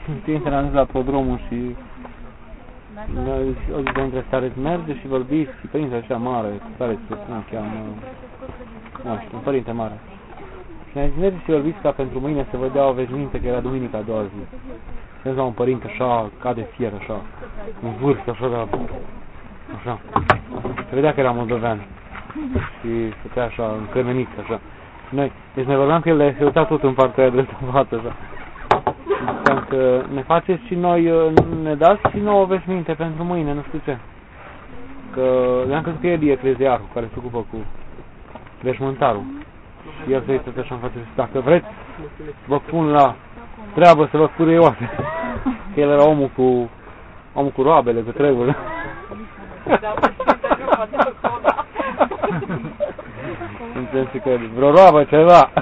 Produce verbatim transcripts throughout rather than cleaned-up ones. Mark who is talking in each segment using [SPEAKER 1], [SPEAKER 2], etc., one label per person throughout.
[SPEAKER 1] prieteni am zis la podromul și o zi dintre stare merge și vorbiți și părinte așa mare, care se cheamă, nu știu, un părinte mare. Și ne-a zis, mergeți și vorbiți ca pentru mâine să vă dea o veșminte, că era duminica a doua zi. Și la un părinte așa, ca de fier, așa, în vârstă, așa, de așa. Se vedea că era moldovean. Și stătea așa, încărmenit, așa. Și noi, deci ne vorbeam că el se uita tot în partea aia dreaptă în față, așa. Ziceam că ne faceți și noi, ne dați și nouă veșminte pentru mâine, nu știu ce. Că le-am crezut că el e ecleziarhul care se ocupă cu veșmântarul. Și el se uită așa în față și dacă vreți, vă pun la treabă să vă curie oase. Că el era omul cu, omul cu roabele, cu treburile. În sensul că vreo roabă ceva.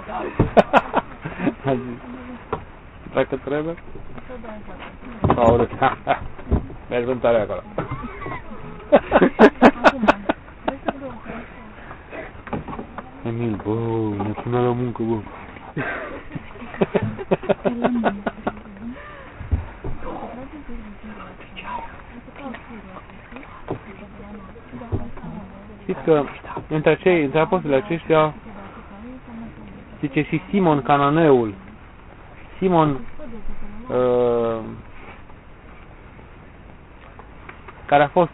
[SPEAKER 1] A zis, dacă trebuie? S-a urât. Mergi vântare acolo. Emil, bă, ne pune la muncă, bă. Știți că între, acei, între apostolii aceștia zice și Simon Cananeul. Simon uh, care a fost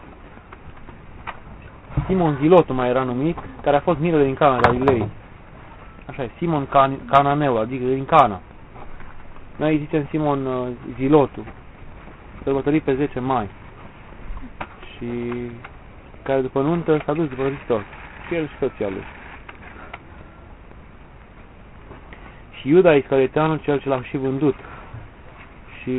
[SPEAKER 1] Simon Zilotul mai era numit, care a fost mirele din Cana Galilei. Așa e, Simon Can Cananeul, adică din Cana. Noi îi zicem Simon uh, Zilotul, sărbătorit pe zece mai. Și care după nuntă s-a dus după Hristos. Și el și soția lui. Și Iuda Iscarioteanul, cel ce l-a și vândut. Și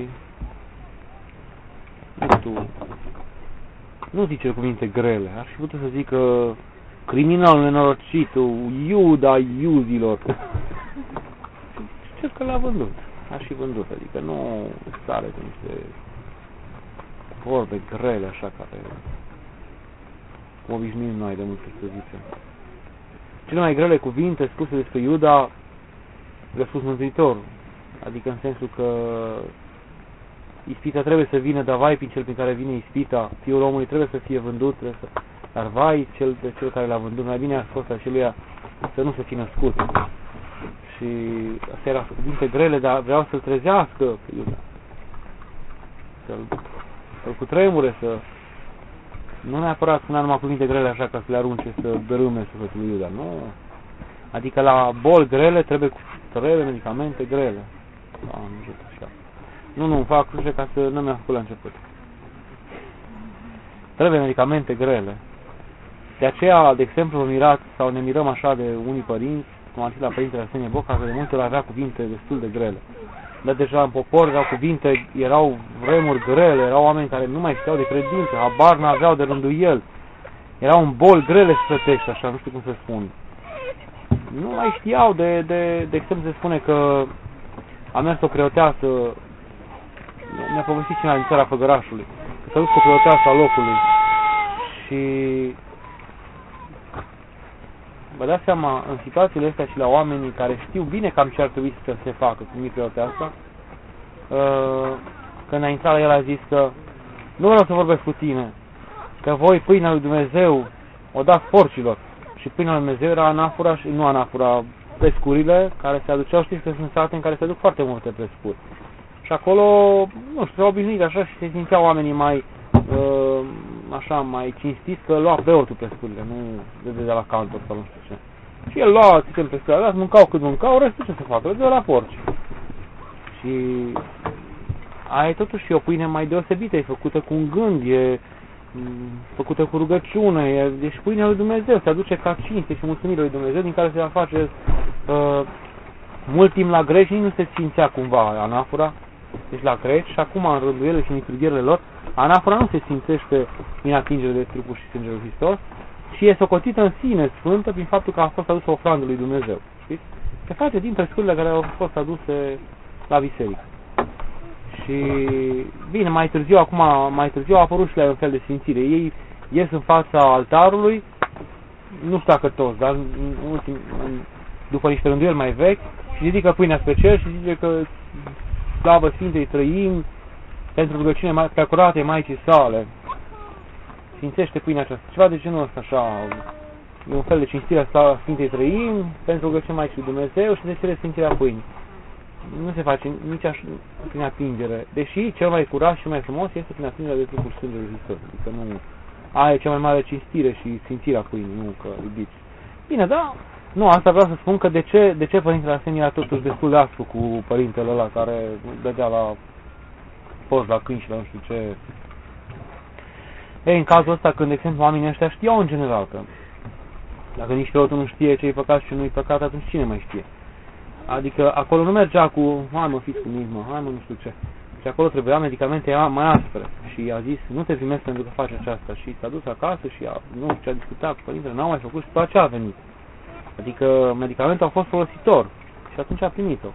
[SPEAKER 1] nu știu, nu zice cuvinte grele. Ar fi putut să zică criminalul nenorocitul, Iuda Iuzilor. Știu că l-a vândut. A și vândut, adică nu sare cu niște vorbe grele așa care cum obișnuim noi de multe să zicem. Cele mai grele cuvinte spuse despre Iuda le-a spus Mântuitorul, adică în sensul că ispita trebuie să vină, dar vai prin cel prin care vine ispita, fiul omului trebuie să fie vândut, trebuie să... dar vai cel de cel care l-a vândut, mai bine a fost aceluia să nu se fi născut. Și astea erau cuvinte grele, dar vreau să-l trezească pe Iuda, să-l să cutremure, să nu neapărat spunea numai cuvinte grele așa ca să le arunce, să dărâme sufletul lui Iuda, nu. Adică la boli grele trebuie, trebuie medicamente grele. Da, nu știu așa. Nu, nu, îmi fac cruce ca să nu mi-a făcut la început. Trebuie medicamente grele. De aceea, de exemplu, vă mirați sau ne mirăm așa de unii părinți, cum am zis la Părintele Arsenie Boca, că de multe ori avea cuvinte destul de grele. Dar deja în popor erau cuvinte, erau vremuri grele, erau oameni care nu mai știau de credință, habar n-aveau de rândul el. Erau în boli grele strătești, așa, nu știu cum să spun. Nu mai știau, de, de, de exemplu se spune că a mers o preoteasă, mi-a povestit cineva din țara Făgărașului, că s-a dus cu o preoteasă a locului și vă dați seama, în situațiile astea și la oamenii care știu bine cam ce ar trebui să se facă cu microtea asta, când a intrat la el a zis că nu vreau să vorbesc cu tine, că voi pâinea lui Dumnezeu o dați porcilor. Și pâinea lui Dumnezeu era anafora și nu anafora, pescurile care se aduceau, știți că sunt sate în care se aduc foarte multe pescuri. Și acolo, nu știu, s-au obișnuit așa și se simțeau oamenii mai așa, mai cinstiți că lua preotul pescurile, nu le vedea la cantor sau nu știu ce. Și el lua, ținem pescurile, dați, mâncau cât mâncau, restul ce să facă, le dă la porci. Și aia e totuși o pâine mai deosebită, e făcută cu un gând, e făcută cu rugăciune, e, deci pâinea lui Dumnezeu, se aduce ca cinste și mulțumire lui Dumnezeu, din care se va face uh, mult timp la greci, nici nu se simțea cumva anafora, deci la greci, și acum în rânduiele și în liturghierele lor, anafora nu se simțește prin atingere de trupul și sângele lui Hristos și e socotită în sine sfântă prin faptul că a fost adusă ofrandă lui Dumnezeu. Știți? Se face din pescurile care au fost aduse la biserică. Și bine, mai târziu, acum, mai târziu a apărut și la un fel de sfințire. Ei ies în fața altarului, nu știu dacă toți, dar în ultim, în, după niște rânduieli mai vechi, și ridică pâinea spre cer și zice că slavă Sfintei Trăimi, pentru rugăciune mai preacurate Maicii sale. Sfințește pâinea aceasta. Ceva de genul ăsta, așa, e un fel de cinstire a Sfintei Trăimi, pentru rugăciune Maicii Dumnezeu și de cere sfințirea pâinii. Nu se face nici așa prin atingere. Deși cel mai curat și mai frumos este prin atingerea de trupul Sfântului Hristos. Adică nu... Aia e cea mai mare cinstire și sfințirea pâinii, nu că iubiți. Bine, da, nu, asta vreau să spun că de ce, de ce Părintele Arsenie era totuși destul de aspru cu părintele ăla care dădea la post, la câini și la nu știu ce. Ei, în cazul ăsta, când, de exemplu, oamenii ăștia știau în general că dacă nici preotul nu știe ce-i păcat și nu-i păcat, atunci cine mai știe? Adică acolo nu mergea cu, hai mă, fiți cu mine, mă, hai mă, nu știu ce. Și acolo trebuia medicamente mai aspre. Și a zis, nu te primesc pentru că faci aceasta. Și s-a dus acasă și a, nu știu ce a discutat cu părintele, n-au mai făcut și după aceea a venit. Adică medicamentul a fost folositor. Și atunci a primit-o.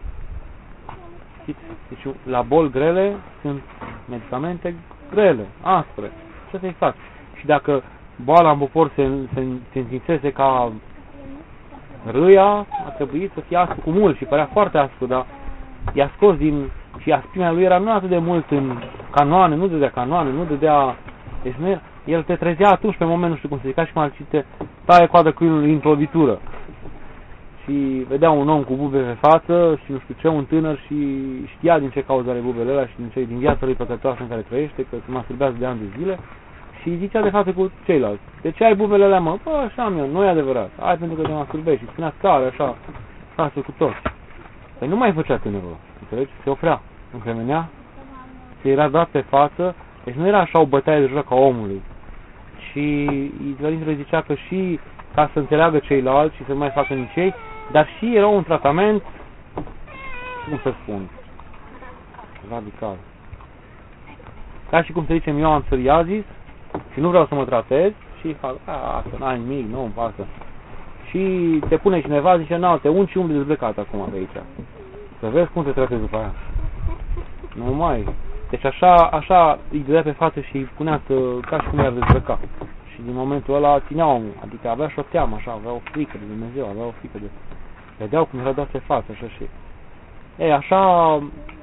[SPEAKER 1] Deci la boli grele sunt medicamente grele, aspre. Ce să-i faci? Și dacă boala în popor se, se, se întințeze ca râia, a trebuit să fie aspru cu mult și părea foarte aspru, dar i-a scos din... Și asprimea lui era nu atât de mult în canoane, nu dădea canoane, nu dădea... Deci nu era, el te trezea atunci pe moment, nu știu cum se zica, și cum ar te taie coada câinului într-o lovitură. Și vedea un om cu bube pe față și nu știu ce, un tânăr, și știa din ce cauză are bubele alea și din, ce, din viața lui păcătoasă în care trăiește, că se masturbează de ani de zile. Și zicea de față cu ceilalți, de ce ai bubele alea, mă? Bă, așa am eu, nu e adevărat. Ai pentru că te masturbești și spunea care, așa, față cu toți. Păi nu mai făcea tânărul, înțelegi? Se oprea, încremenea, se era dat pe față, deci nu era așa o bătaie de joc a omului. Și Părintele zicea că și ca să înțeleagă ceilalți și să nu mai facă nici ei, dar și era un tratament, cum să spun, radical. Ca și cum să zicem, eu am psoriazis și nu vreau să mă tratez și fac, a, că n-ai nimic, nu îmi pasă. Și te pune cineva, zice, nu, te ungi și umbli dezblecat acum de aici. Să vezi cum te tratezi după aia. Nu mai. Deci așa, așa îi dădea pe față și îi punea să, ca și cum i-ar dezbrăca. Și din momentul ăla ținea omul, adică avea și o teamă, așa, avea o frică de Dumnezeu, avea o frică de... Vedeau cum era dat pe față, așa și... Ei, așa...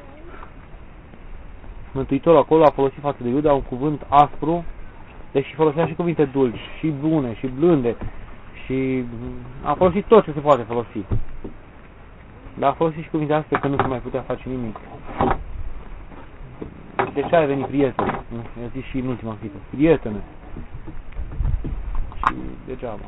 [SPEAKER 1] Mântuitorul acolo a folosit față de Iuda un cuvânt aspru, deși folosea și cuvinte dulci, și bune, și blânde, și a folosit tot ce se poate folosi. Dar a folosit și cuvinte astea că nu se mai putea face nimic. De ce ai venit, prieten? I-a zis și în ultima clipă. Prietene. Și degeaba.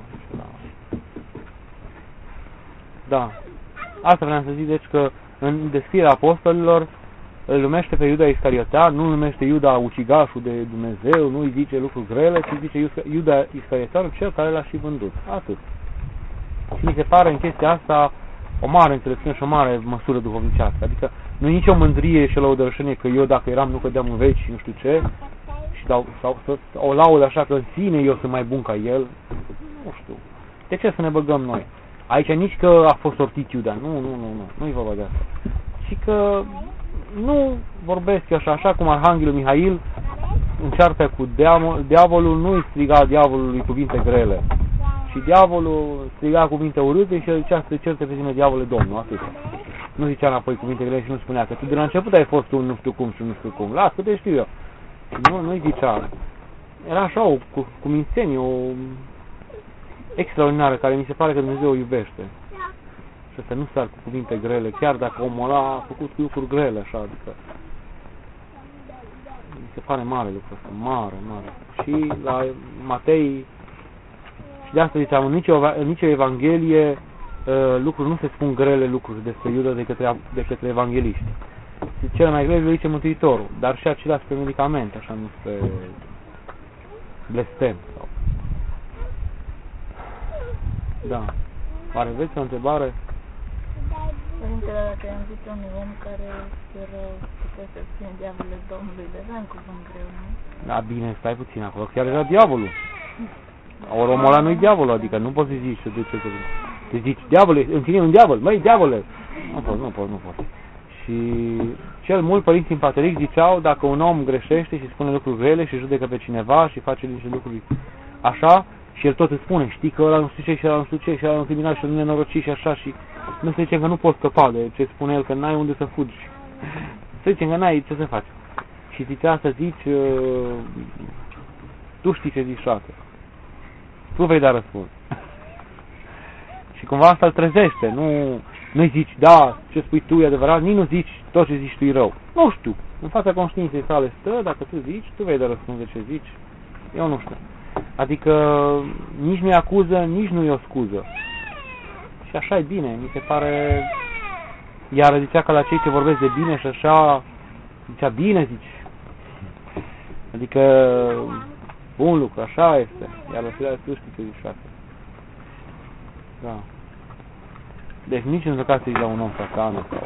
[SPEAKER 1] Da. Asta vreau să zic, deci, că în descrierea apostolilor îl numește pe Iuda Iscariotean, nu îl numește Iuda ucigașul de Dumnezeu, nu îi zice lucruri grele, ci zice Iuda Iscariotean, cel care l-a și vândut. Atât. Și mi se pare în chestia asta o mare înțelepciune și o mare măsură duhovnicească. Adică nu e nicio mândrie și o lăudărășenie că eu dacă eram nu cădeam în veci și nu știu ce, și dau, sau să o laud așa că în sine eu sunt mai bun ca el. Nu știu. De ce să ne băgăm noi? Aici nici că a fost sortit Iuda. Nu, nu, nu, nu. Nu-i vorba de asta. Și că nu vorbesc eu așa, așa cum Arhanghelul Mihail încearcă cu diavolul, nu îi striga diavolului cuvinte grele. Și diavolul striga cuvinte urâte și el zicea să te certe pe tine, diavole, Domnul, atât. Nu zicea înapoi cuvinte grele și nu spunea că tu de la început ai fost un nu știu cum și nu știu cum. Las, că te știu eu. Și nu, nu-i zicea. Era așa o cu, cu mințenie, o extraordinară, care mi se pare că Dumnezeu o iubește. Și să nu sar cu cuvinte grele, chiar dacă omul ăla a făcut lucruri grele, așa, adică mi se pare mare lucrul ăsta, mare, mare. Și la Matei, și de asta ziceam, în nicio, în nicio evanghelie uh, lucruri nu se spun grele lucruri despre Iuda de către, de către evangeliști. Cele mai grele le zice Mântuitorul, dar și acelea spre medicamente, așa, nu spre blestem. Sau... Da. Oare aveți o întrebare?
[SPEAKER 2] Părintele, dacă am zis unui om care era putea să fie diavolul Domnului, deja în cuvânt greu, nu?
[SPEAKER 1] Da, bine, stai puțin acolo, chiar era diavolul. Ori omul ăla nu-i diavolul, adică nu poți să zici de ce să te zici, diavole, în tine e un diavol, măi, diavole! Nu poți, nu poți, nu poți. Și cel mult părinții în pateric ziceau, dacă un om greșește și spune lucruri grele și judecă pe cineva și face niște lucruri așa, și el tot îți spune, știi că ăla nu știu ce și ăla nu știu ce și ăla nu criminal și ăla nu nenorocit și așa, și nu se zice că nu poți scăpa de ce spune el, că n-ai unde să fugi. Să zicem că n-ai ce să faci. Și zicea să zici, uh, tu știi ce zici, frate. Tu vei da răspuns. Și cumva asta îl trezește, nu, nu-i zici, da, ce spui tu e adevărat, nici nu zici tot ce zici tu e rău. Nu știu, în fața conștiinței sale stă, dacă tu zici, tu vei da răspuns de ce zici, eu nu știu. Adică nici nu-i acuză, nici nu-i o scuză. Și așa e bine, mi se pare, iar zicea că la cei ce vorbesc de bine și așa, zicea bine zici. Adică, bun lucru, așa este, iar la ceilalți tu știi ce zici, frate. Da. Deci nici nu încerca să zici la un om satană sau...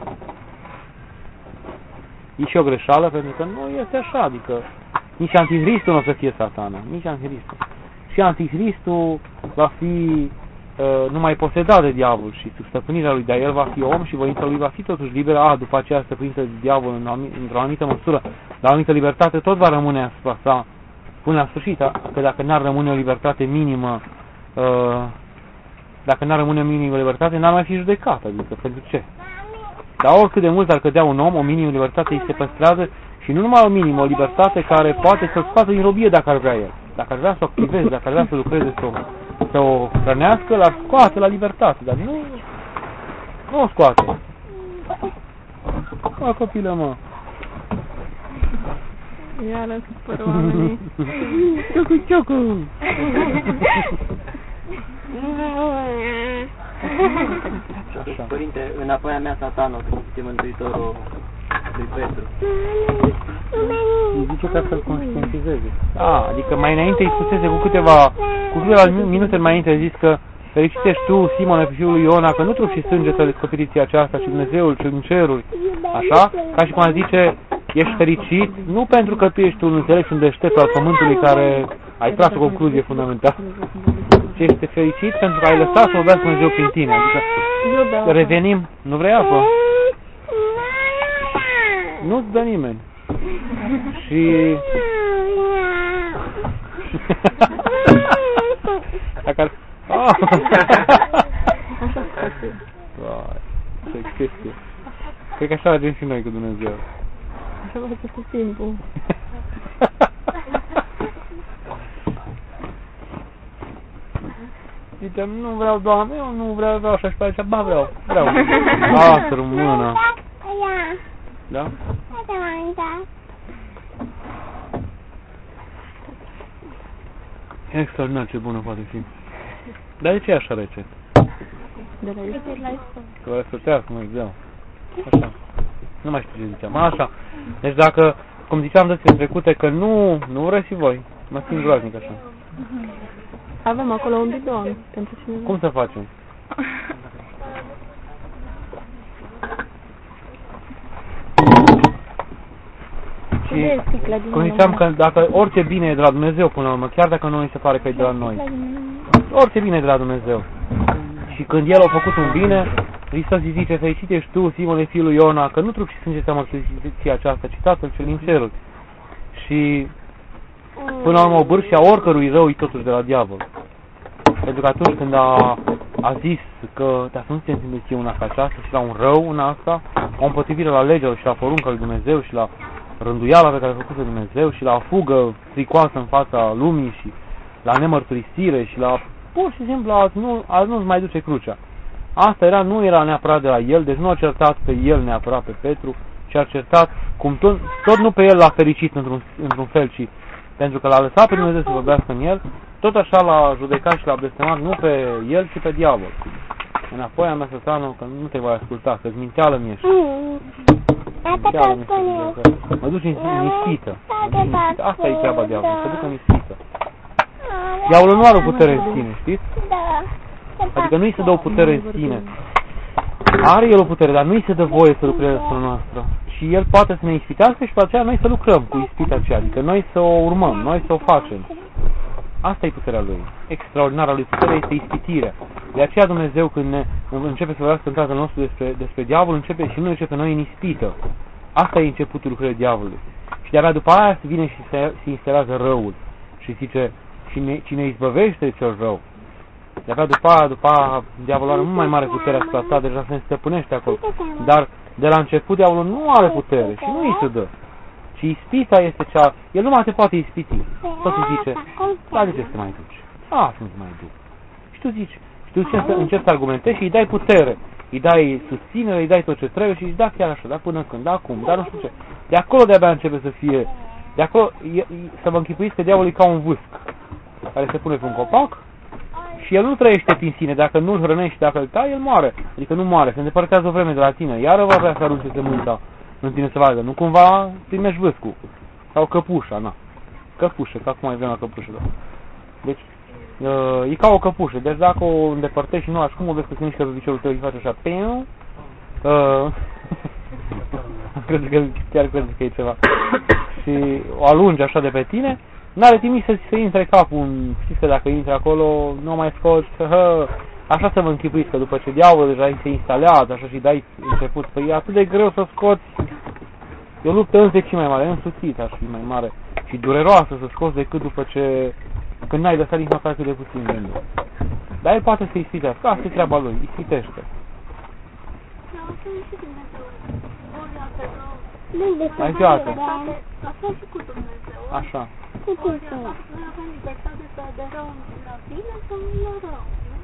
[SPEAKER 1] E și o greșeală pentru că nu este așa, adică nici Anticristul nu o să fie satană, nici Anticristul. Și Anticristul va fi uh, numai posedat de diavol și sub stăpânirea lui, dar el va fi om și voința lui va fi totuși liberă, a, după aceea stăpânită de diavol în, într-o anumită măsură, dar o anumită libertate tot va rămâne asupra sa până la sfârșit, că dacă n-ar rămâne o libertate minimă, uh, dacă n-ar rămâne o minimă libertate, n-ar mai fi judecat, adică pentru ce? Dar oricât de mult ar cădea un om, o minimă libertate îi se păstrează și nu numai o minimă, o libertate care poate să-l scoată din robie dacă ar vrea el. Dacă ar vrea să o activeze, dacă ar vrea să lucreze, să o, să o hrănească, l-ar scoate la libertate, dar nu, nu o scoate. Mă, copilă, mă.
[SPEAKER 2] Iară supără oamenii.
[SPEAKER 1] Ciucu, ciucu.
[SPEAKER 3] Așa. Părinte, înapoi a mea satanul, să zice Mântuitorul lui Petru.
[SPEAKER 1] Îi zice ca să-l conștientizeze. Da, adică mai înainte îi spusese cu câteva, cu câteva minute mai înainte a zis că fericit ești tu, Simone, fiul lui Iona, că nu trup și sânge să descoperiți aceasta, și Dumnezeul cel din ceruri. Așa? Ca și cum a zice, ești fericit, nu pentru că tu ești un înțelept și un deștept al pământului care ai tras o concluzie fundamentală, ci ești fericit pentru că ai lăsat să vorbească Dumnezeu prin tine. Adică revenim, nu vrei apă? Nu-ți dă nimeni. Și... Dacă... Oh!
[SPEAKER 2] Așa scoate.
[SPEAKER 1] Vai, ce chestie. Cred că așa facem și noi cu Dumnezeu.
[SPEAKER 2] Așa face cu timpul.
[SPEAKER 1] Zice, nu vreau, Doamne, eu nu vreau, vreau așa și pe aici, ba vreau, vreau. Lasă mână. Da? Extraordinar ce bună poate fi. Dar de ce e așa rece?
[SPEAKER 2] De la ispă.
[SPEAKER 1] Că vrea să tească, mă, exact. Așa. Nu mai știu ce ziceam. Așa. Deci dacă, cum ziceam dățile trecute, că nu, nu vreți și voi. Mă simt groaznic așa.
[SPEAKER 2] Avem acolo un bidon pentru cineva.
[SPEAKER 1] Cum să facem? Și, cum ziceam, că dacă orice bine e de la Dumnezeu până la urmă, chiar dacă nu îi se pare că e de la noi, orice bine e de la Dumnezeu. Și când El a făcut un bine, Hristos îi zice, fericit ești tu, Simone, fiul lui Iona, că nu trup și sânge ți-a mărturisiția aceasta, ci Tatăl cel din ceruri. Și până la urmă o bârșia oricărui rău e totuși de la diavol. Pentru că atunci când a, a zis că te ascunzi în simți una ca aceasta și la un rău în asta, o împotrivire la legea și la porunca lui Dumnezeu și la rânduiala pe care a făcut-o Dumnezeu și la fugă fricoasă în fața lumii și la nemărturisire și la pur și simplu a nu, a nu-ți mai duce crucea. Asta era, nu era neapărat de la el, deci nu a certat pe el neapărat pe Petru, ci a certat, cum tot, tot nu pe el l-a fericit într-un, într-un fel, ci pentru că l-a lăsat pe Dumnezeu să vorbească în el, tot așa l-a judecat și l-a blestemat nu pe el, ci pe diavol. Înapoi a mea satanul că nu te voi asculta, că-ți minteală mi-ești. Mă duci în ispită. Asta e treaba diavolului, să ducă în ispită. Diavolul nu are o putere în sine, știți? Adică nu-i se dă o putere în sine. Are el o putere, dar nu-i se dă voie să lucreze asupra noastră. Și el poate să ne ispitească și pe aceea noi să lucrăm cu ispita aceea. Adică noi să o urmăm, noi să o facem. Asta e puterea lui. Extraordinara lui putere este ispitirea. De aceea Dumnezeu când ne începe să vorbească în Tatăl nostru despre, despre diavol, începe și nu începe noi în ispită. Asta e începutul lucrării diavolului. Și de-abia după aia se vine și se, se instalează răul. Și zice, cine, cine izbăvește cel rău, De-abia după aia, după aia, diavolul are mult mai mare putere asupra ta, deja se stăpânește acolo. Dar de la început diavolul nu are putere și nu îi se dă. Și ispita este cea, el nu mai te poate ispiti. Tot îi zice, da, de ce să te mai duci? A, să nu te mai duci. Și tu zici, și tu ce, încerci să argumentezi și îi dai putere. Îi dai susținere, îi dai tot ce trebuie și îi da chiar așa, da până când, da acum, dar nu știu ce. De acolo de-abia începe să fie, de acolo, e, e, să vă închipuiți că diavolul e ca un vâsc care se pune pe un copac și el nu trăiește prin sine, dacă nu-l hrănești, dacă îl tai, el moare. Adică nu moare, se îndepărtează o vreme de la tine, iară va vrea să arunce sămânța în tine să vadă, nu cumva primești vâscul. Sau căpușa, na. Căpușă, că acum mai vrem la căpușă, da. Deci, uh, e ca o căpușă, deci dacă o îndepărtești și nu așa, cum o vezi că se mișcă pe piciorul tău și face așa, piu, uh, cred că, chiar cred că e ceva, și o alungi așa de pe tine, n-are timp să, să intre capul, în, știți că dacă intre acolo, nu mai scoți, hă, așa să vă închipuiți, că după ce diavolul deja se instalează, așa și dai început, păi e atât de greu să scoți, e o luptă înzeci mai mare, însuțită aș fi mai mare și dureroasă să scoți decât după ce, când n-ai lăsat nici măcar cât de puțin gândul. Dar el poate să ispitească, asta e treaba lui, ispitește. Mai joacă.
[SPEAKER 2] Așa și cu Dumnezeu.
[SPEAKER 1] Așa.
[SPEAKER 2] Cu Dumnezeu. Noi avem libertate să aderăm la bine sau la rău.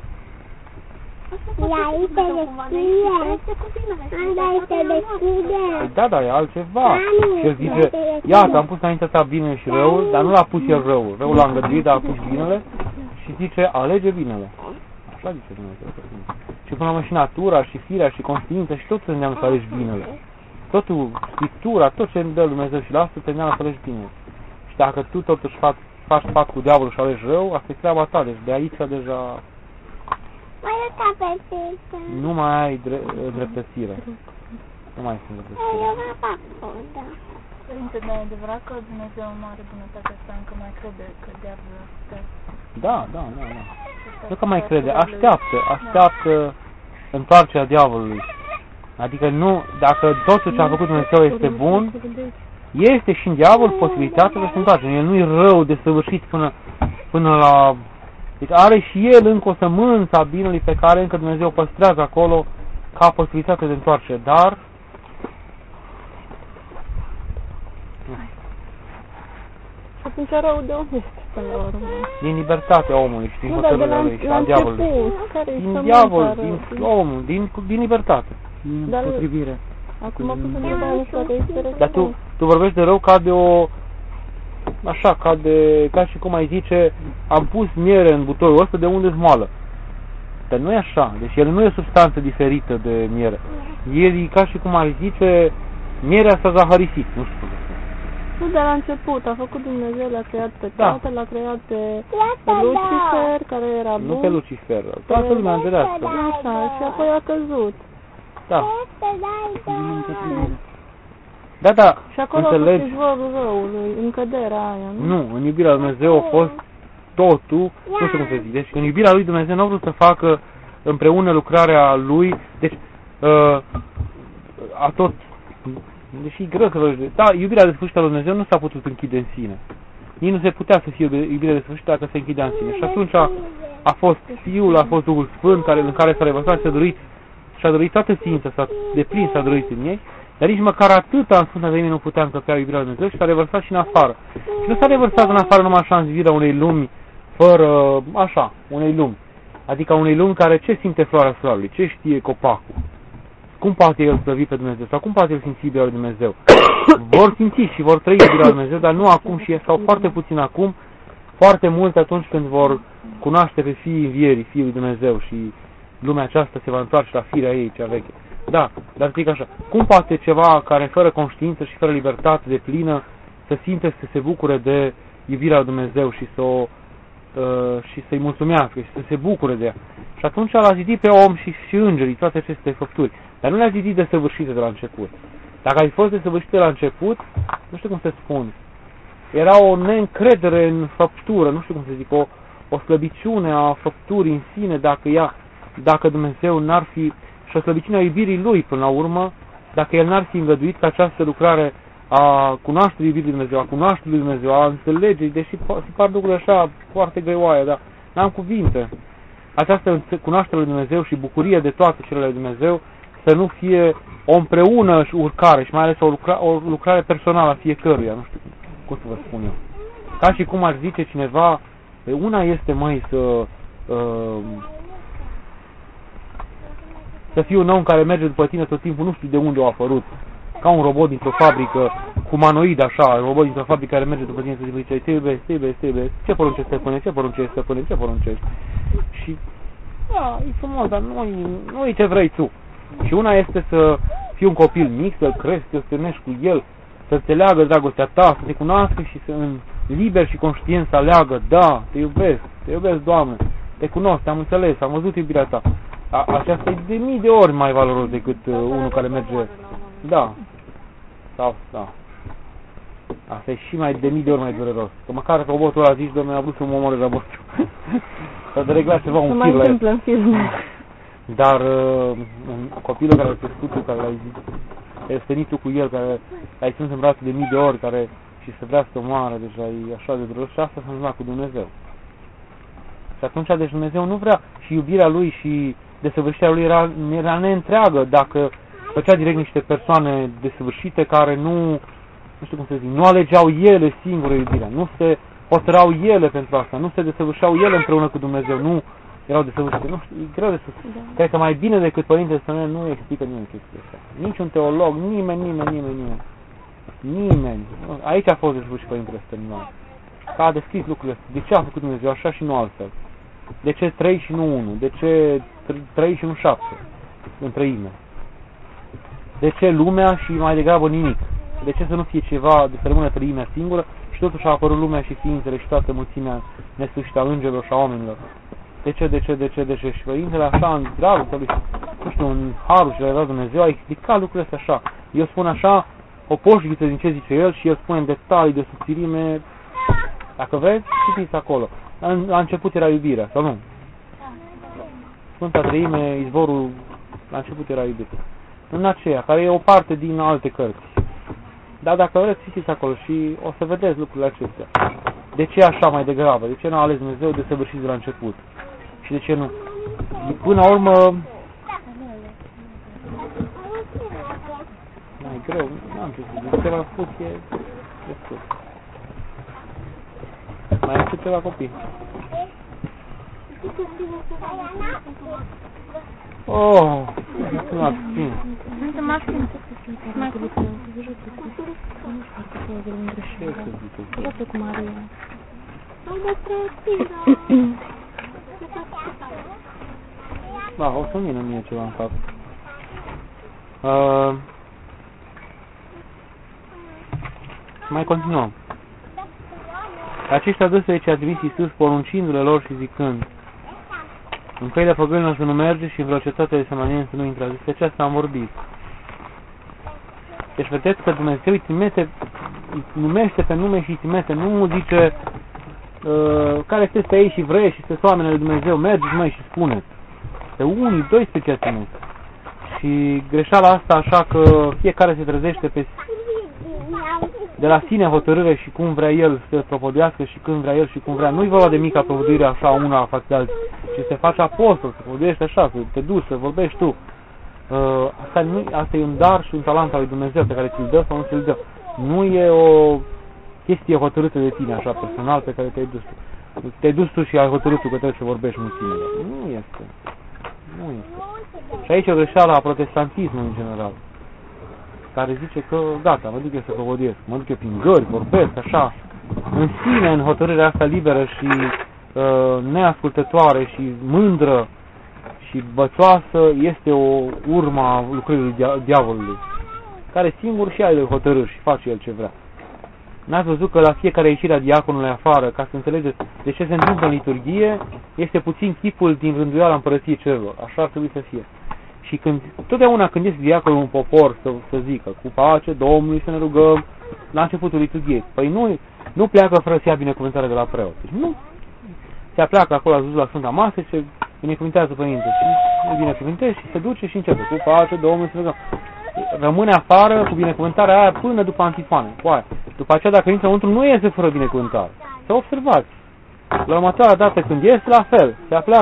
[SPEAKER 4] Ia uite deschide. Anda uite deschide.
[SPEAKER 1] Păi da, da, e altceva. Și el zice, iată, am pus înaintea ta bine și răul, dar nu l-a pus el răul. Răul l-a îngăduit, dar a pus binele și zice, alege binele. Așa zice Dumnezeu. Și până la urmă și natura, și firea, și conștiința, și tot se îndeamnă să alegi binele. Totul, scriptura, tot ce îmi dă Dumnezeu și la asta te îndeamnă să alegi bine. Și dacă tu totuși faci, faci pat cu diavolul și alegi rău, asta e treaba ta, deci de aici deja
[SPEAKER 4] Mai uita pe tine.
[SPEAKER 1] nu mai ai dre dreptățire. Nu mai sunt dreptățire.
[SPEAKER 4] Eu vă fac da.
[SPEAKER 2] Părinte, dar e adevărat că Dumnezeu în mare bunătate asta încă mai crede că diavolul asta.
[SPEAKER 1] Da, da, da, da. Nu că mai crede, așteaptă, așteaptă întoarcerea diavolului. Adică nu, dacă totul ce a făcut Dumnezeu este bun, este și în diavol posibilitatea de a se întoarce. El nu e rău de săvârșit până, până la... Deci are și el încă o sămânță a binului pe care încă Dumnezeu o păstrează acolo ca posibilitate de întoarcere, dar...
[SPEAKER 5] Și atunci rău de unde este până la urmă?
[SPEAKER 1] Din libertatea omului și din hotărârea lui și a diavolului. Din diavol, din omul, din, din libertate, din
[SPEAKER 5] dar
[SPEAKER 1] potrivire.
[SPEAKER 5] Acum a pus întrebarea nu știu dacă este răspuns.
[SPEAKER 1] Dar tu, tu vorbești de rău ca de o... Așa, ca de... Ca și cum ai zice, am pus miere în butoiul ăsta de unde smoală. Dar nu e așa. Deci el nu e o substanță diferită de miere. El e ca și cum ar zice, mierea s-a zahărisit. Nu știu cum să spun.
[SPEAKER 5] Nu, de la început. A făcut Dumnezeu, l-a creat pe
[SPEAKER 1] Da.
[SPEAKER 5] toate, l-a creat pe, pe Lucifer, care era bun.
[SPEAKER 1] Nu pe Lucifer. Toată lumea înțelească.
[SPEAKER 5] Așa, și apoi a căzut.
[SPEAKER 1] Da. Da, da,
[SPEAKER 5] Și acolo a fost
[SPEAKER 1] înțelegi?
[SPEAKER 5] izvorul răului, în căderea aia, nu?
[SPEAKER 1] Nu, în iubirea lui Dumnezeu a fost totul, nu știu cum să zic, deci în iubirea lui Dumnezeu nu a vrut să facă împreună lucrarea lui, deci uh, a tot, deși e greu să vă da, iubirea de sfârșit a lui Dumnezeu nu s-a putut închide în sine. Nici nu se putea să fie iubire de sfârșit dacă se închidea în sine. Și atunci a, a fost Fiul, a fost Duhul Sfânt, care, în care s-a revărsat și s-a dorit, și-a dorit toată ființa, s-a deplin, s-a dorit în ei, dar nici măcar atâta în Sfânta Treime nu putea încăpea iubirea lui Dumnezeu și s-a revărsat și în afară. Și nu s-a revărsat în afară numai așa în zivirea unei lumi, fără, așa, unei lumi. Adică unei lumi care ce simte floarea soarelui, ce știe copacul, cum poate el slăvi pe Dumnezeu sau cum poate el simți iubirea lui Dumnezeu. Vor simți și vor trăi iubirea lui Dumnezeu, dar nu acum și sau foarte puțin acum, foarte mult atunci când vor cunoaște pe fiii învierii, fiii lui Dumnezeu și lumea aceasta se va întoarce la firea ei cea veche. Da, dar zic așa, cum poate ceva care fără conștiință și fără libertate de plină să simte să se bucure de iubirea lui Dumnezeu și să o, uh, și să-i mulțumească și să se bucure de ea. Și atunci l-a zidit pe om și, și îngerii, toate aceste făpturi. Dar nu le-a zidit desăvârșite de la început. Dacă ai fost desăvârșite de la început, nu știu cum să spun, era o neîncredere în făptură, nu știu cum să zic, o, o slăbiciune a făpturii în sine, dacă ea, dacă Dumnezeu n-ar fi, și o slăbiciune a iubirii Lui până la urmă, dacă El n-ar fi îngăduit ca această lucrare a cunoașterii iubirii Lui Dumnezeu, a cunoașterii Lui Dumnezeu, a înțelegerii, deși se par lucrurile așa foarte greoaie, dar n-am cuvinte. această cunoaștere lui Dumnezeu și bucurie de toate cele lui Dumnezeu să nu fie o împreună și urcare și mai ales o, lucra, o lucrare personală a fiecăruia, nu știu cum să vă spun eu. Ca și cum ar zice cineva, una este, măi, să uh, să fii un om care merge după tine tot timpul, nu știu de unde a apărut, ca un robot dintr-o fabrică, humanoid așa, un robot dintr-o fabrică care merge după tine tot timpul și zice, te iubesc, te iubesc, te iubesc, ce poruncești, stăpâne, ce poruncești, stăpâne, ce poruncești. Și, da, e frumos, dar nu, nu e ce vrei tu. Și una este să fii un copil mic, să-l crești, să te întâlnești cu el, să înțeleagă dragostea ta, să te cunoască și să în liber și conștient să aleagă, da, te iubesc, te iubesc, Doamne, te cunosc, te-am înțeles, am văzut iubirea ta. A, aceasta e de mii de ori mai valoros decât uh, unul care merge, da, sau, da. Asta e și mai de mii de ori mai dureros. Că măcar robotul ăla zici, Doamne, a vrut să mă omoare robotul. Să regla ceva un fir la el. Dar uh, copilul care l-ai crescut, care l-ai stănit tu cu el, care l-ai strâns în brațe de mii de ori, care și să vrea să te omoare, deja e așa de dureros și asta s-a întâmplat cu Dumnezeu. Și atunci, deci Dumnezeu nu vrea și iubirea Lui și desăvârșirea Lui era, era neîntreagă dacă făcea direct niște persoane desăvârșite care nu, nu știu cum să zic, nu alegeau ele singure iubirea, nu se hotărau ele pentru asta, nu se desăvârșeau ele împreună cu Dumnezeu, nu erau desăvârșite. Nu știu, e greu de spus. Da. Cred că mai bine decât Părintele Stănel nu explică nimeni chestia asta. Niciun teolog, nimeni, nimeni, nimeni, nimeni. Nimeni. Aici a fost desăvârșit Părintele Stănel. Că a descris lucrurile astea. De ce a făcut Dumnezeu așa și nu altfel? De ce trei și nu unu? De ce trei și nu șapte? În treime. De ce lumea și mai degrabă nimic? De ce să nu fie ceva de să rămână treimea singură și totuși a apărut lumea și ființele și toată mulțimea nesfârșită a îngerilor și a oamenilor? De ce, de ce, de ce, de ce? Și Părintele așa, în dragostea lui, nu știu, în harul și le-a dat Dumnezeu, a explicat lucrurile astea așa. Eu spun așa, o poșghiță din ce zice el și el spune în detalii de subțirime. Dacă vreți, citiți acolo. La, la început era iubirea, sau nu? Sfânta Treime, izvorul, la început era iubirea. În aceea, care e o parte din alte cărți. Dar dacă vreți, citiți acolo și o să vedeți lucrurile acestea. De ce așa mai degrabă? De ce n-a ales Dumnezeu de săvârșit de la început? Și de ce nu? Până la urmă, mai greu, n-am ce să zic, ce v-am spus e destul. Mai am câteva copii. Oh, nu ați țin.
[SPEAKER 2] Suntem afin. Mai cu cu Maria.
[SPEAKER 1] Da, o să vină mie ceva în cap. Uh, mai continuăm. Aceștia doisprezece a trimis Iisus poruncindu-le lor și zicând: în căile păgânilor să nu merge și în vreo cetate de samarieni să nu intrați. Despre aceasta am vorbit. Deci vedeți că Dumnezeu îi trimite, îi numește pe nume și îi trimite. Nu zice uh, care sunteți pe ei și vrei și sunteți oamenii lui Dumnezeu, mergeți măi și spuneți. Pe unii, doisprezece a trimis. Și greșeala asta așa că fiecare se trezește pe de la sine hotărâre și cum vrea el să se propovăduiască și când vrea el și cum vrea. Nu-i vorba de mica propovăduire așa una față de alții, ci se face apostol, să propovăduiești așa, să te duci, să vorbești tu. Uh, asta, nu, asta e un dar și un talent al lui Dumnezeu pe care ți-l dă sau nu ți-l dă. Nu e o chestie hotărâtă de tine, așa, personal, pe care te-ai dus tu. Te-ai dus tu și ai hotărât tu că trebuie să vorbești mulțimile. Nu este. Nu este. Și aici e o greșeală a protestantismului în general, care zice că gata, mă duc eu să propovăduiesc, mă duc eu prin gări, vorbesc, așa. În sine, în hotărârea asta liberă și uh, neascultătoare și mândră și bățoasă, este o urma lucrării dia diavolului, care singur și are hotărâri și face el ce vrea. N-ați văzut că la fiecare ieșire a diaconului afară, ca să înțelegeți de ce se întâmplă în liturghie, este puțin chipul din rânduiala împărăției cerurilor. Așa ar trebui să fie. Și când, totdeauna când este diaconul un popor să, să zică, cu pace Domnului să ne rugăm, la începutul liturghiei, păi nu, nu pleacă fără să ia binecuvântarea de la preot. Deci nu. Se pleacă acolo, a zis la Sfânta Masă și binecuvântează Părinte. Și îl binecuvântește și se duce și începe, cu pace Domnului să ne rugăm. Rămâne afară cu binecuvântarea aia până după antifoane. Cu aia. După aceea, dacă intră înăuntru, nu iese fără binecuvântare. Să observați. La următoarea dată când iese, la fel. Se apleacă,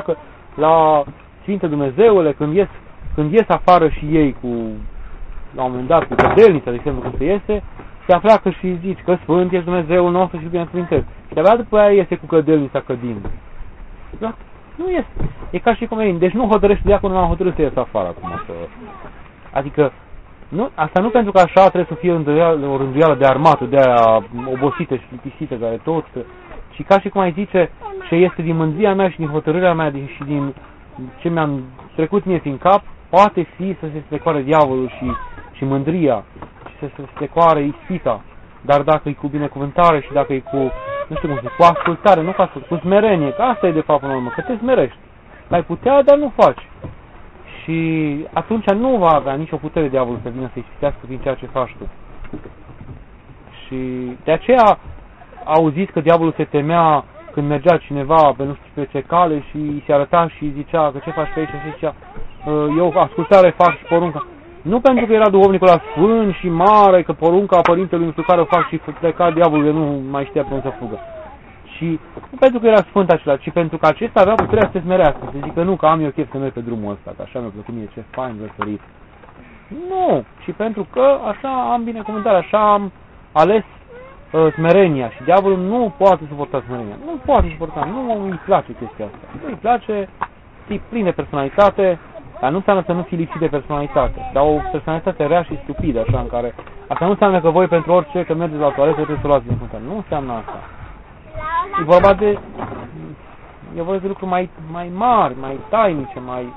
[SPEAKER 1] la Sfinte Dumnezeule, când ies, când ies afară și ei cu, la un moment dat, cu cădelnița, de exemplu, când se iese, se apleacă și zici că Sfânt ești Dumnezeul nostru și binecuvântezi. Și abia după aia iese cu cădelnița cădind. Da? Nu este. E ca și cum e. Deci nu hotărăște diaconul, nu am hotărât să ies afară acum. Să... Adică, nu, asta nu pentru că așa trebuie să fie o rânduială de armată, de aia obosită și plictisită, care tot, ci ca și cum ai zice, ce este din mândria mea și din hotărârea mea din, și din ce mi-am trecut mie prin cap, poate fi să se strecoare diavolul și, și mândria, și să se strecoare ispita, dar dacă e cu binecuvântare și dacă e cu, nu știu cum să, cu ascultare, nu cu ascultare, cu smerenie, că asta e de fapt în urmă, că te smerești. L-ai putea, dar nu faci. Și atunci nu va avea nicio putere diavolul să vină să-i ispitească prin ceea ce faci tu. Și de aceea auziți că diavolul se temea când mergea cineva pe nu știu pe ce cale și îi se arăta și zicea că ce faci pe aici și zicea eu ascultare fac și porunca. Nu pentru că era duhovnicul la sfânt și mare, că porunca părintelui nu știu care o fac și pleca diavolul de nu mai știa pe unde să fugă. Și nu pentru că era sfânt acela, ci pentru că acesta avea puterea să se smerească, să zică nu, că am eu chef să merg pe drumul ăsta, că așa mi-a plăcut mie, ce fain răsărit. Nu, și pentru că așa am binecuvântare, așa am ales uh, smerenia și diavolul nu poate suporta smerenia. Nu poate suporta, nu îi place chestia asta. Nu îi place, e plin de personalitate, dar nu înseamnă să nu fii lipsit de personalitate, dar o personalitate rea și stupidă, așa, în care asta nu înseamnă că voi pentru orice, că mergeți la toaletă, trebuie să luați binecuvântare. Nu înseamnă asta. E vorba de, e vorba de lucruri mai, mai mari, mai tainice, mai...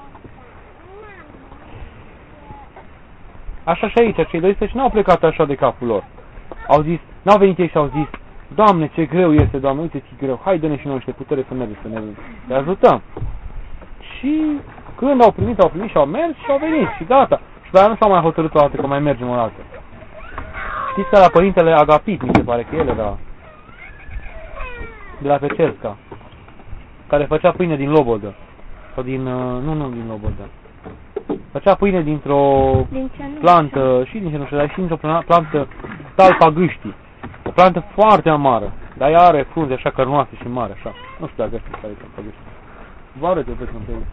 [SPEAKER 1] Așa și aici, cei doisprezece n-au plecat așa de capul lor. Au zis, n-au venit ei și au zis, Doamne, ce greu este, Doamne, uite ce greu, hai dă-ne și noi niște putere să mergem, să ne, ne ajutăm. Și când au primit, au primit și au mers și au venit și gata. Și pe aia nu s-au mai hotărât o dată că mai mergem o dată. Știți că la părintele Agapit, mi se pare că el era de la Pecerska, care făcea pâine din lobodă. Sau din, nu, nu din lobodă. Făcea pâine dintr-o plantă, și din cenușă, dar și dintr-o plantă talpa gâștii. O plantă foarte amară, dar ea are frunze așa cărnoase și mari, așa. Nu știu dacă știți care e talpa gâștii. Vă arăt eu pe când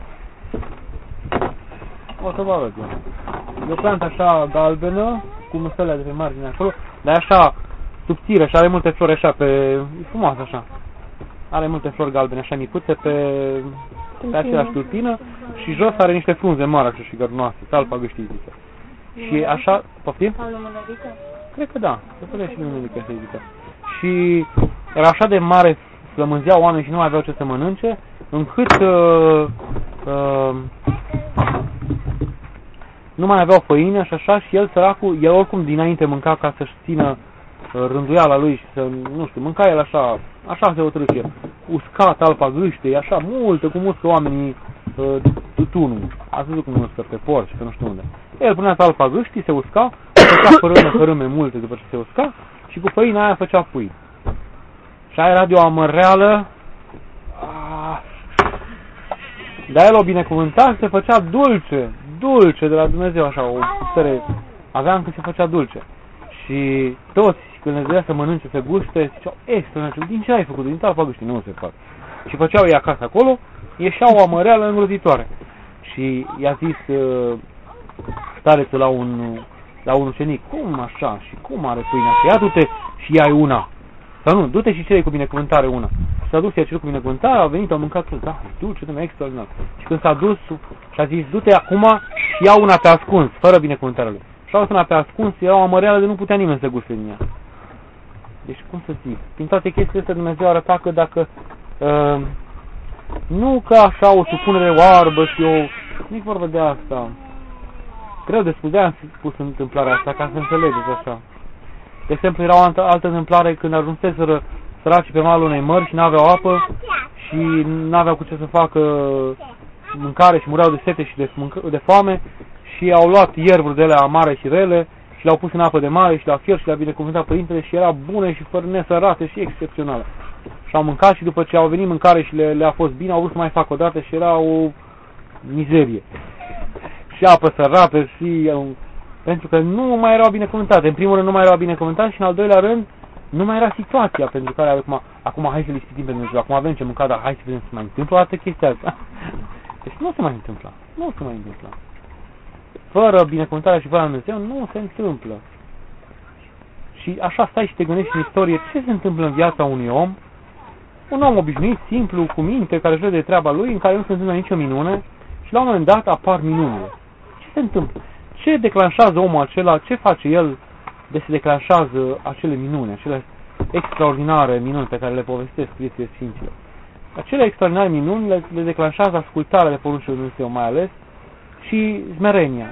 [SPEAKER 1] o să vă arăt eu. E o plantă așa galbenă, cu măsălea de pe margine acolo, dar așa subțire și are multe flori așa pe... E frumoasă așa. Are multe flori galbene așa micuțe pe, pe aceeași tulpină și jos are niște frunze mari așa și gărnoase, talpa gâștii zice. Și așa, poftim? Cred că da, se putea și luminică să zică. Și era așa de mare, flămânzeau oameni și nu mai aveau ce să mănânce, încât uh, uh, nu mai aveau făină și așa și el, săracul, el oricum dinainte mânca ca să-și țină rânduiala lui și să, nu știu, mânca el așa, așa se hotărâse el. Usca talpa gâștei, așa multă, cum uscă oamenii uh, tutunul. Ați văzut cum uscă pe porci, pe nu știu unde. El punea talpa gâștii, se usca, făcea fărâme, fărâme multe după ce se usca și cu făina aia făcea pui. Și aia era de o amăreală. Dar el o binecuvânta și se făcea dulce, dulce de la Dumnezeu, așa, o putere avea încă se făcea dulce. Și toți, când le dădea să mănânce, să guste, ziceau, extra, din ce ai făcut? Din talpa gâștii, nu se poate. Și făceau ei acasă acolo, ieșea o amăreală îngrozitoare. Și i-a zis uh, starețul la un, la un ucenic, cum așa și cum are pâinea asta? Ia du-te și ai una. Sau nu, du-te și cere cu binecuvântare una. Și s-a dus, i-a cerut cu binecuvântare, a venit, a mâncat tot, da, dulce, de mai extraordinar. Și când s-a dus și a zis, du-te acum și ia una pe ascuns, fără binecuvântarea lui. Și a una pe ascuns, era o amăreală de nu putea nimeni să guste din ea. Deci, cum să zic, prin toate chestiile astea Dumnezeu arăta că dacă uh, nu ca așa o supunere oarbă și o... Nu-i vorba de asta. Greu de spus, de am spus în întâmplarea asta, ca să înțelegeți așa. De exemplu, era o altă, altă întâmplare când ajunseseră săracii pe malul unei mări și n-aveau apă și n-aveau cu ce să facă mâncare și mureau de sete și de, de foame și au luat ierburi de alea amare și rele și le-au pus în apă de mare și le-au fiert și le-au binecuvântat părintele și era bune și fără nesărate și excepțională. Și au mâncat și după ce au venit mâncare și le, le-a fost bine, au vrut să mai facă o dată și era o mizerie. Și apă sărată și... pentru că nu mai erau binecuvântate. În primul rând nu mai erau binecuvântate și în al doilea rând nu mai era situația pentru care acum, acum hai să-l ispitim pe Dumnezeu, acum avem ce mânca, dar hai să vedem să mai întâmplă o dată chestia asta. Deci nu se mai întâmplă, nu se mai întâmplă. Fără binecuvântarea și fără Dumnezeu nu se întâmplă. Și așa stai și te gândești în istorie ce se întâmplă în viața unui om, un om obișnuit, simplu, cu minte, care își vede treaba lui, în care nu se întâmplă nicio minune și la un moment dat apar minunile. Ce se întâmplă? Ce declanșează omul acela? Ce face el de se declanșează acele minuni, acele extraordinare minuni pe care le povestesc viețile Sfinților? Acele extraordinare minuni le, le declanșează ascultarea de poruncile lui Dumnezeu mai ales și smerenia.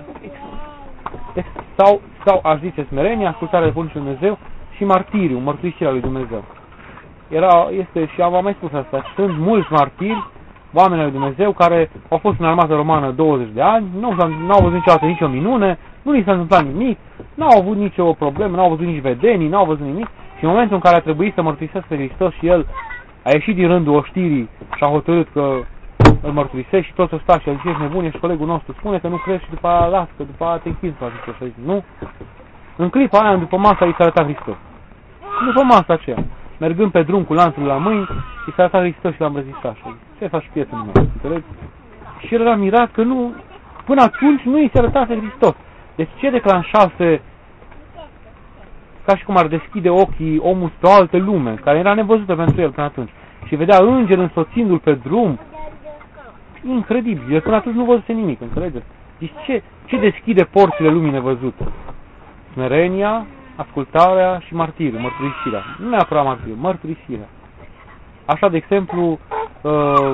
[SPEAKER 1] Sau, sau aș zice smerenia, ascultarea de poruncile lui Dumnezeu și martiriu, mărturisirea lui Dumnezeu. Era, este, și am mai spus asta, sunt mulți martiri, oameni lui Dumnezeu, care au fost în armata romană douăzeci de ani, nu au văzut niciodată nicio minune, nu li s-a întâmplat nimic, n-au avut nicio problemă, n-au văzut nici vedenii, n-au văzut nimic și în momentul în care a trebuit să mărturisească pe Hristos și el a ieșit din rândul oștirii și a hotărât că îl mărturisește și toți o sta și a zis, ești nebun, și colegul nostru spune că nu crezi și după aia las, că după aia te închizi, și a zis, nu. În clipa aia, după masa, i s-a arătat Hristos. După masa aceea, mergând pe drum cu lanțul la mâini, i s-a arătat Hristos și l-a îmbrățișat și a zis, ce faci, prietenul meu, înțelegi? Și el era mirat că nu, până atunci nu i se arătase Hristos. Deci ce declanșase, ca și cum ar deschide ochii omul spre o altă lume, care era nevăzută pentru el până atunci, și vedea înger însoțindu-l pe drum, incredibil, el până atunci nu văzuse nimic, înțelegeți? Deci ce, ce deschide porțile lumii nevăzute? Smerenia, ascultarea și martiriu, mărturisirea. Nu neapărat martiriu, mărturisirea. Așa, de exemplu, uh,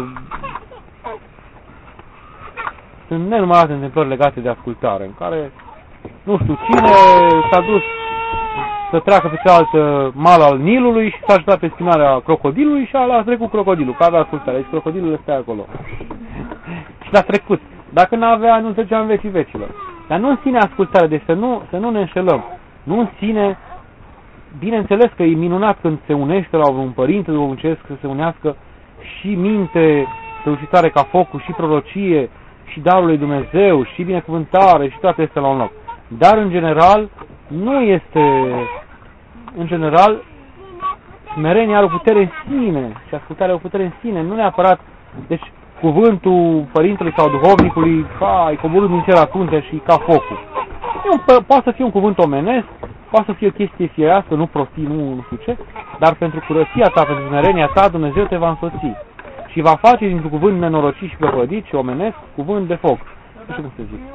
[SPEAKER 1] sunt nenumărate întâmplări legate de ascultare, în care, nu știu, cine s-a dus să treacă pe cealaltă mal al Nilului și s-a ajutat pe spinarea crocodilului și a trecut crocodilul, că avea ascultare. Deci crocodilul ăsta acolo. Și l-a trecut. Dacă n-avea, nu trecea în vecii vecilor. Dar nu în sine ascultare, deci să nu, să nu ne înșelăm. Nu în sine, bineînțeles că e minunat când se unește la un părinte duhovnicesc să se unească și minte strălucitoare ca focul, și prorocie, și darul lui Dumnezeu, și binecuvântare, și toate astea la un loc. Dar, în general, nu este, în general, smerenia are o putere în sine și ascultarea are o putere în sine, nu neapărat, deci, cuvântul părintelui sau duhovnicului, ca, e coborât din cer atunci și ca focul. Un, poate să fie un cuvânt omenesc, poate să fie o chestie firească, nu prostii, nu, nu știu ce, dar pentru curăția ta, pentru smerenia ta, Dumnezeu te va însoți și va face dintr-un cuvânt nenorocit și prăpădit și omenesc, cuvânt de foc. Nu știu cum să zic.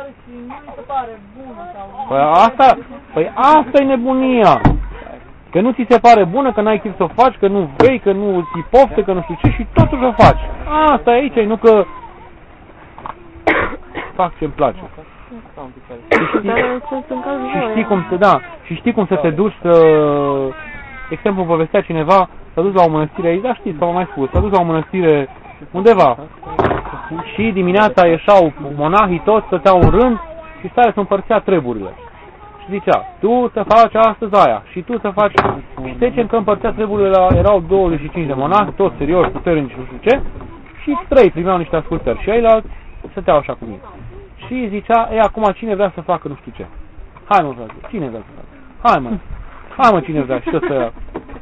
[SPEAKER 1] Păi asta, păi asta e nebunia. Că nu ți se pare bună, că n-ai chef să o faci, că nu vrei, că nu ți pofte, că nu știu ce și totuși o faci. Asta e aici, nu că fac ce-mi place. Și știi, și știi cum să, da, și știi cum să te duci să, de exemplu, povestea cineva, s-a dus la o mănăstire aici, da știți, v-am mai spus, s-a dus la o mănăstire undeva și dimineața ieșau monahii toți, stăteau în rând și starea se împărțea treburile. Și zicea, tu să faci astăzi aia și tu să faci, și zicem că împărțea treburile, la, erau douăzeci și cinci de monahi, toți serioși, puternici, nu știu ce, și trei primeau niște ascultări și ceilalți stăteau așa cu mine. Și zicea, e, acum cine vrea să facă nu știu ce? Hai mă, frate, cine vrea să facă? Hai mă, hai mă, cine vrea și tot să ia.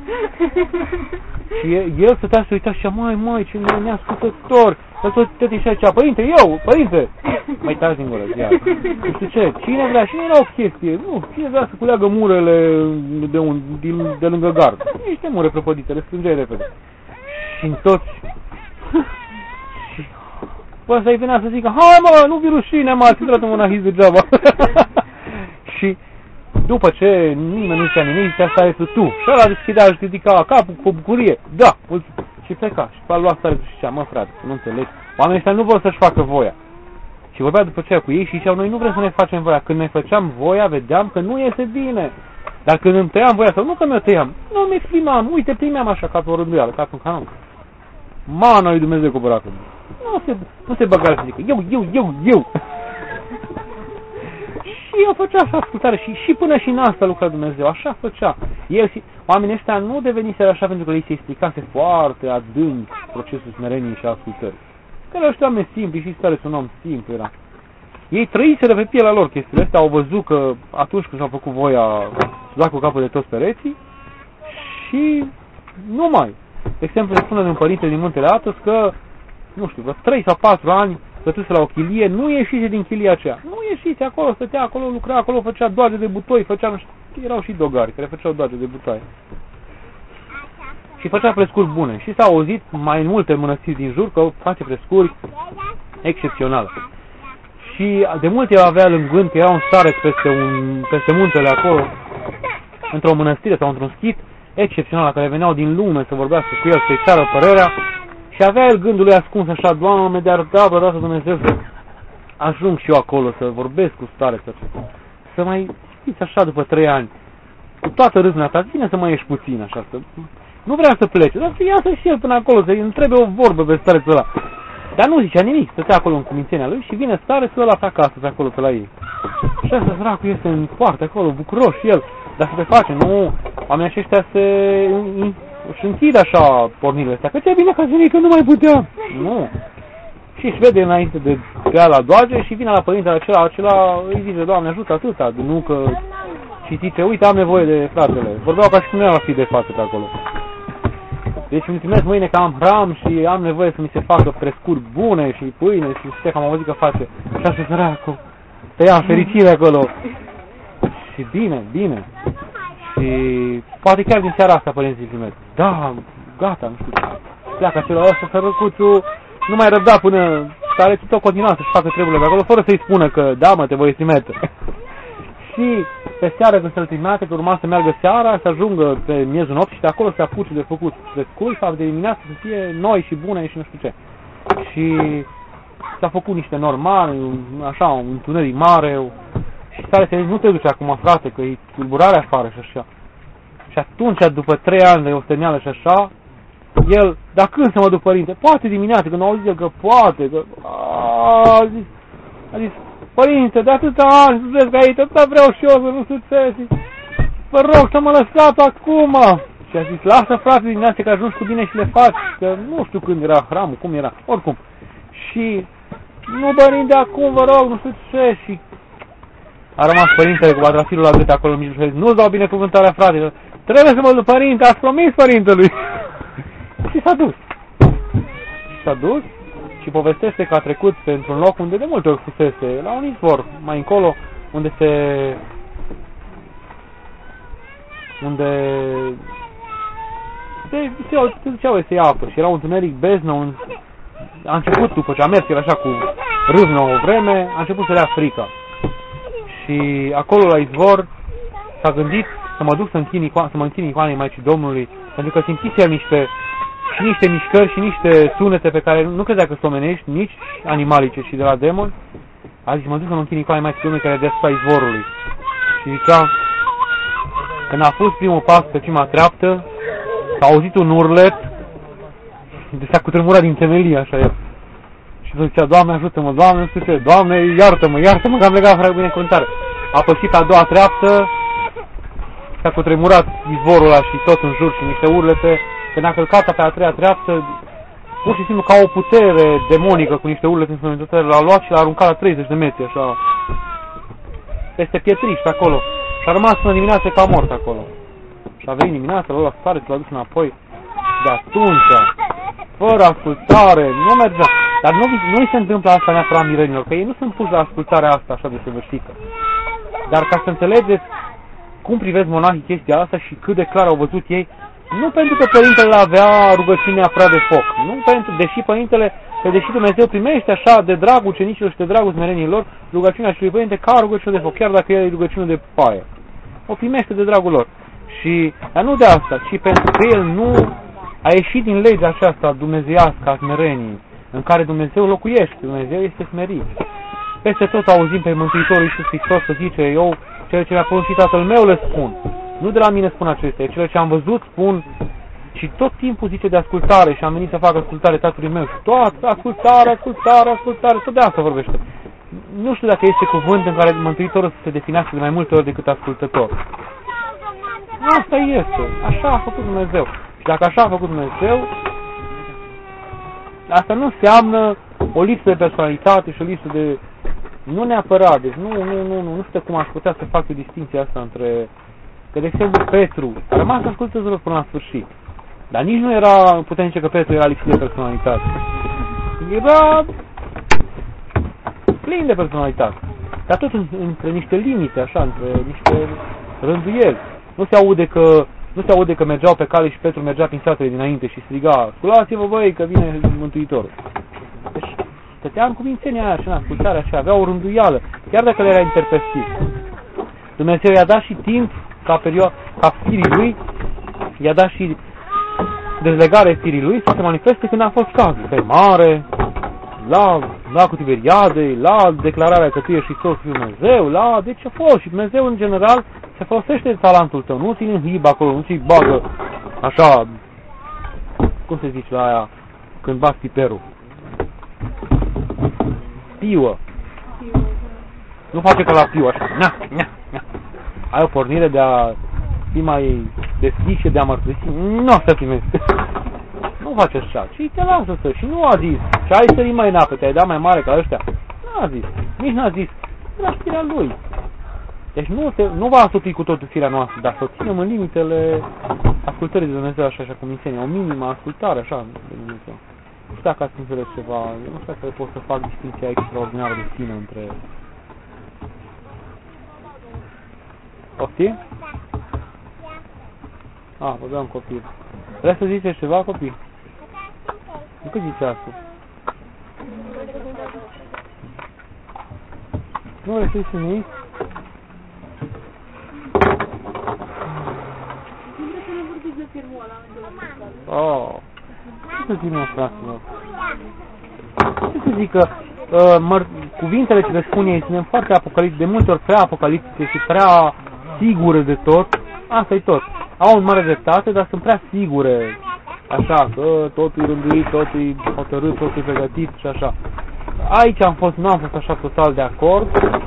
[SPEAKER 1] Și el stătea să uita și zicea, mai, mai, ce neascultător. El tot te și zicea, părinte, eu, părinte. Mai taci din gură, iar. Nu știu ce, cine vrea, și nu era o chestie, nu, cine vrea să culeagă murele de, un, de, de lângă gard. Niște mure prăpădite, le strângeai repede. Și în toți... Păi ăsta îi venea să zică, hai mă, nu vi rușine, mă, ați intrat în monahis degeaba. Și după ce nimeni nu zicea nimic, zicea, asta ești tu. Și ăla deschidea și ridica capul cu bucurie. Da, și pleca. Și a luat stare și zicea, mă frate, nu înțelegi. Oamenii ăștia nu vor să-și facă voia. Și vorbea după aceea cu ei și ziceau, noi nu vrem să ne facem voia. Când ne făceam voia, vedeam că nu iese bine. Dar când îmi tăiam voia, sau nu că mi-o tăiam, nu mi exprimam, uite, primeam așa ca pe o rânduială, ca pe un canon. Mana lui Dumnezeu coborată. Nu se, nu se băga să zică, eu, eu, eu, eu. Și el făcea așa ascultare și, și până și în asta lucra Dumnezeu, așa făcea. El, oamenii ăștia nu deveniseră așa pentru că ei se explicase foarte adânc procesul smereniei și ascultării. Că erau ăștia oameni simpli și stare un om simplu era. Ei trăiseră pe pielea lor chestiile astea, au văzut că atunci când și-au făcut voia, s-au dat cu capul de toți pereții și nu mai. De exemplu, se spune de un părinte din Muntele Atos că, nu știu, vreo trei sau patru ani stătuse la o chilie, nu ieșise din chilia aceea. Nu ieșise acolo, stătea acolo, lucra acolo, făcea doage de butoi, făcea, nu știu, erau și dogari care făceau doage de butoi. Și făcea frescuri bune. Și s-a auzit mai în multe mănăstiri din jur că face frescuri excepționale. Și de multe el avea lângă gând că era un stareț peste, un, peste muntele acolo, într-o mănăstire sau într-un schit excepțional, care veneau din lume să vorbească cu el, să-i ceară părerea. Și avea el gândul lui ascuns așa, Doamne, de-ar da vreodată Dumnezeu să ajung și eu acolo, să vorbesc cu starețul acesta. Să mai fiți așa după trei ani, cu toată râvna ta, vine să mai ieși puțin așa, să... Nu vrea să plece, dar să iasă și el până acolo, să-i întrebe o vorbă pe starețul ăla. Dar nu zicea nimic, stătea acolo în cumințenia lui și vine starețul ăla pe acasă, pe acolo, pe la ei. Și asta săracul este în poartă acolo, bucuros și el, dar să te face, nu, oamenii aceștia se... și închid așa pornirile astea, că ce bine că zic că nu mai putea. Nu. Și își vede înainte de grea la doage și vine la părintele acela, acela îi zice, Doamne ajută atâta, nu că... Și zice, uite, am nevoie de fratele. Vorbeau ca și cum nu era fi de față pe acolo. Deci îmi trimis mâine că am hram și am nevoie să mi se facă frescuri bune și pâine și știa că am auzit că face. Și așa săracul, tăia fericire acolo. Și bine, bine. Și poate chiar din seara asta părinții trimis. Da, gata, nu știu. Pleacă acela ăsta, sărăcuțul, nu mai răbda până starețul tot continua să-și facă treburile pe acolo, fără să-i spună că da, mă, te voi trimite. Și pe seară când se-l trimite, că urma să meargă seara, să ajungă pe miezul nopții și de acolo se apuce de făcut frescuri, sau de dimineață să fie noi și bune și nu știu ce. Și s-a făcut niște normali, așa, un întuneric mare, și stare să zice, nu te duci acum, frate, că e tulburare afară și așa. Și atunci, după trei ani de osteneală și așa, el, dar când să mă duc, părinte? Poate dimineața, când a auzit el că poate, că... A zis, a zis, părinte, de atâta ani, să vezi că aici, atâta vreau și eu să nu succesi. Vă rog să mă lăsați acum. Și a zis, lasă frate dimineața că ajungi cu bine și le faci, că nu știu când era hramul, cum era, oricum. Și, nu părinte, acum vă rog, nu știu ce, și... A rămas părintele cu batrafilul la gât acolo în mijloc și a zis, nu-ți dau binecuvântarea, frate, trebuie să mă duc, părinte, ați promis părintelui. Și s-a dus. Și s-a dus și povestește că a trecut pentru un loc unde de multe ori fusese, la un izvor, mai încolo, unde se... unde... se, se, se duceau să ia apă și era un întuneric beznă, un... a început, după ce a mers, era așa cu râvnă o vreme, a început să le ia frica. Și acolo la izvor s-a gândit să mă duc să, închin, să mă închin icoanei Maicii Domnului, pentru că simțise el niște, și niște mișcări și niște sunete pe care nu credea că sunt omenești, nici animalice și de la demoni. A zis, mă duc să mă închin icoanei Maicii Domnului care e deasupra izvorului. Și zicea, când a pus primul pas pe prima treaptă, s-a auzit un urlet, de s-a cutremurat din temelie, așa el. Și zicea, Doamne ajută-mă, Doamne, nu știu ce, Doamne iartă-mă, iartă-mă că am legat fără binecuvântare. A pășit a doua treaptă, s-a cutremurat izvorul ăla și tot în jur și niște urlete. Când a călcat pe a treia treaptă, pur și simplu ca o putere demonică cu niște urlete înspăimântătoare, l-a luat și l-a aruncat la treizeci de metri, așa, peste pietriș pe acolo. Și a rămas până dimineața ca mort acolo. Și a venit dimineața, l-a luat stare, l-a dus înapoi. De atunci, fără ascultare, nu mergea. Dar nu, nu se întâmplă asta neapărat mirenilor, că ei nu sunt puși la ascultarea asta așa de săvârșită. Dar ca să înțelegeți cum privesc monahii chestia asta și cât de clar au văzut ei, nu pentru că părintele avea rugăciunea prea de foc, nu pentru, deși părintele, că deși Dumnezeu primește așa de dragul ucenicilor și de dragul smerenilor, rugăciunea și lui părinte ca rugăciune de foc, chiar dacă e rugăciune de paie. O primește de dragul lor. Și, dar nu de asta, ci pentru că el nu a ieșit din legea aceasta dumnezeiască a smereniei, în care Dumnezeu locuiește, Dumnezeu este smerit. Peste tot auzim pe Mântuitorul Iisus Hristos să zice, eu, cele ce mi-a poruncit Tatăl meu le spun. Nu de la mine spun acestea, cele ce am văzut spun și tot timpul zice de ascultare și am venit să fac ascultare Tatălui meu și toată ascultare, ascultare, ascultare, tot de asta vorbește. Nu știu dacă este cuvânt în care Mântuitorul să se definească de mai multe ori decât ascultător. Asta este, așa a făcut Dumnezeu. Și dacă așa a făcut Dumnezeu, asta nu înseamnă o lipsă de personalitate și o lipsă de... Nu neapărat, deci nu, nu, nu, nu, nu știu cum aș putea să fac o distinție asta între că, de exemplu, Petru a rămas ascultător până la sfârșit. Dar nici nu era, putem zice că Petru era lipsit de personalitate. Era plin de personalitate. Dar tot între niște limite, așa, între niște rânduieli. Nu se aude că nu se aude că mergeau pe cale și Petru mergea prin satele dinainte și striga: sculați-vă, băi, că vine Mântuitorul. Deci stătea în cumințenia aia și în ascultarea așa, avea o rânduială, chiar dacă le era interpestiv. Dumnezeu i-a dat și timp ca perioadă, ca firii lui, i-a dat și dezlegare firii lui să se manifeste când a fost cazul. Pe mare, la lacul Tiberiadei, la declararea că tu ești Hristos Fiul Dumnezeu, la... Deci a fost și Dumnezeu în general se folosește de talentul tău, nu ține în hib acolo, nu ți-i bagă așa, cum se zice la aia, când bați piperul. Piuă. Nu face ca la piu, așa. Na, na, na. Ai o pornire de a fi mai deschis și de a mărturisi. Nu o să primezi. Nu face așa, ci te lasă să. Și nu a zis, și ai sărit mai în apă, te-ai dat mai mare ca ăștia. Nu a zis, nici n-a zis, era firea lui. Deci nu, te, nu va asupri cu totul firea noastră, dar să o ținem în limitele ascultării de Dumnezeu, așa, așa cum înseamnă, o minimă ascultare, așa, de Dumnezeu. Nu știu dacă ați înțeles ceva, nu știu dacă pot să fac distinția extraordinară de sine între... Poftim? Ah, vorbeam copil. Vrei să ziceți ceva, copii? Nu cât zice asta? Nu vrei să ziceți nimic? Oh, ce să zic, mă, fraților? Ce să zic că uh, măr cuvintele ce le spun ei sunt foarte apocaliptice, de multe ori prea apocaliptice și prea sigure de tot. Asta-i tot. Au un mare dreptate, dar sunt prea sigure, așa, că totul e rânduit, totul e hotărât, totul e pregătit și așa. Aici am fost, nu am fost așa total de acord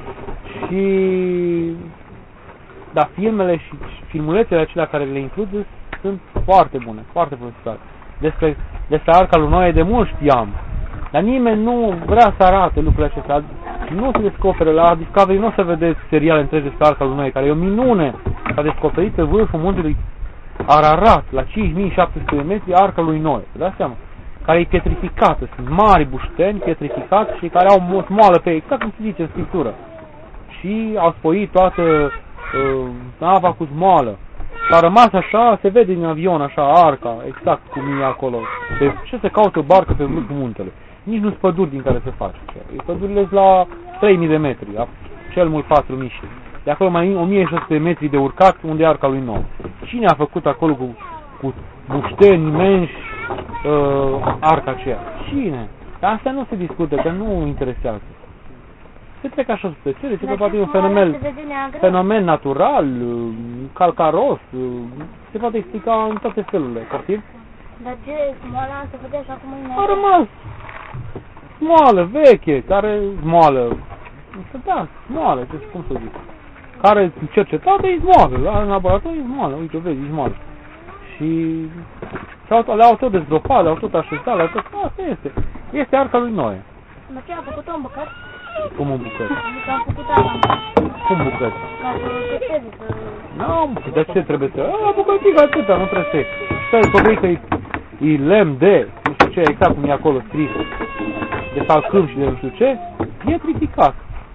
[SPEAKER 1] și... Dar filmele și filmulețele acelea care le includ sunt foarte bune, foarte bune. Despre, despre Arca lui Noe de mult știam, dar nimeni nu vrea să arate lucrurile acestea. Nu se descopere la Discovery, nu o să vedeți seriale întregi despre Arca lui Noe, care e o minune. S-a descoperit pe vârful muntelui Ararat, la cinci mii șapte sute de metri, Arca lui Noe. Vă dați seama? Care e pietrificată. Sunt mari bușteni pietrificați și care au o smoală pe ei, exact cum se zice în Scriptură. Și au spoit toată uh, nava cu smoală. Și a rămas așa, se vede din avion, așa, arca, exact cum e acolo. Pe, ce se caută o barcă pe vârful muntelui? Nici nu-s păduri din care se face. Pădurile sunt la trei mii de metri, cel mult patru mii. De acolo mai o mie șase sute de metri de urcat, unde e Arca lui Noe. Cine a făcut acolo cu, cu bușteni imensi uh, arca aceea? Cine? Dar asta nu se discută, că nu interesează. Se trec așa sub tăcere, se poate un fenomen, fenomen natural, calcaros, se poate explica în toate felurile. Poftim?
[SPEAKER 2] Dar ce smoala se vede așa cum e?
[SPEAKER 1] A rămas smoală, veche, care smoală, da, smoală, ce cum să zic, care cercetată e smoală, la laborator e smoală, uite, o vezi, e smoală. Și le-au tot dezgropat, le-au tot așezat, le-au tot, asta este, este Arca lui Noe.
[SPEAKER 2] Dar ce a făcut-o în bucăți?
[SPEAKER 1] Cum un bucăt?
[SPEAKER 2] Adică am făcut asta.
[SPEAKER 1] Cum bucăt?
[SPEAKER 2] Ca să seteze, să...
[SPEAKER 1] Nu, de ce trebuie să... A, bucățică atâta, nu trebuie să... Și s-a descoperit că e, e lemn de, nu știu ce, exact cum e acolo scris, de salcâm și de nu știu ce, pietrificat.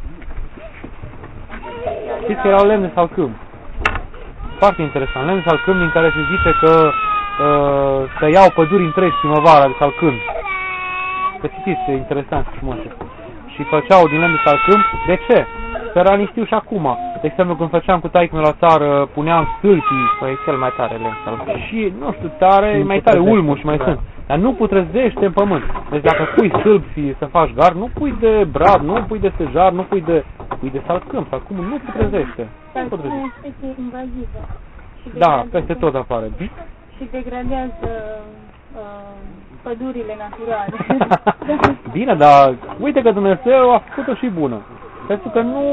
[SPEAKER 1] Știți că erau lemn de salcâm. Foarte interesant, lemn de salcâm din care se zice că uh, să iau păduri întregi primăvara de salcâm. Să citiți, e interesant și frumos. Și făceau din lemn de salcâm. De ce? Săranii știu și acum. De exemplu, când făceam cu taică la țară, puneam stâlpii.
[SPEAKER 3] Păi e cel mai tare lemn salcâm.
[SPEAKER 1] Și, nu știu, tare, mai tare ulmul și mai sunt. Dar nu putrezește în pământ. Deci dacă pui stâlpi să faci gard, nu pui de brad, nu pui de stejar, nu pui de... Pui de salcâm. Salcâmul nu putrezește.
[SPEAKER 2] Salcâmul e o specie invazivă.
[SPEAKER 1] Da, peste tot apare.
[SPEAKER 2] Și degradează uh, pădurile naturale.
[SPEAKER 1] Bine, dar uite că Dumnezeu a făcut-o și bună. Pentru că nu...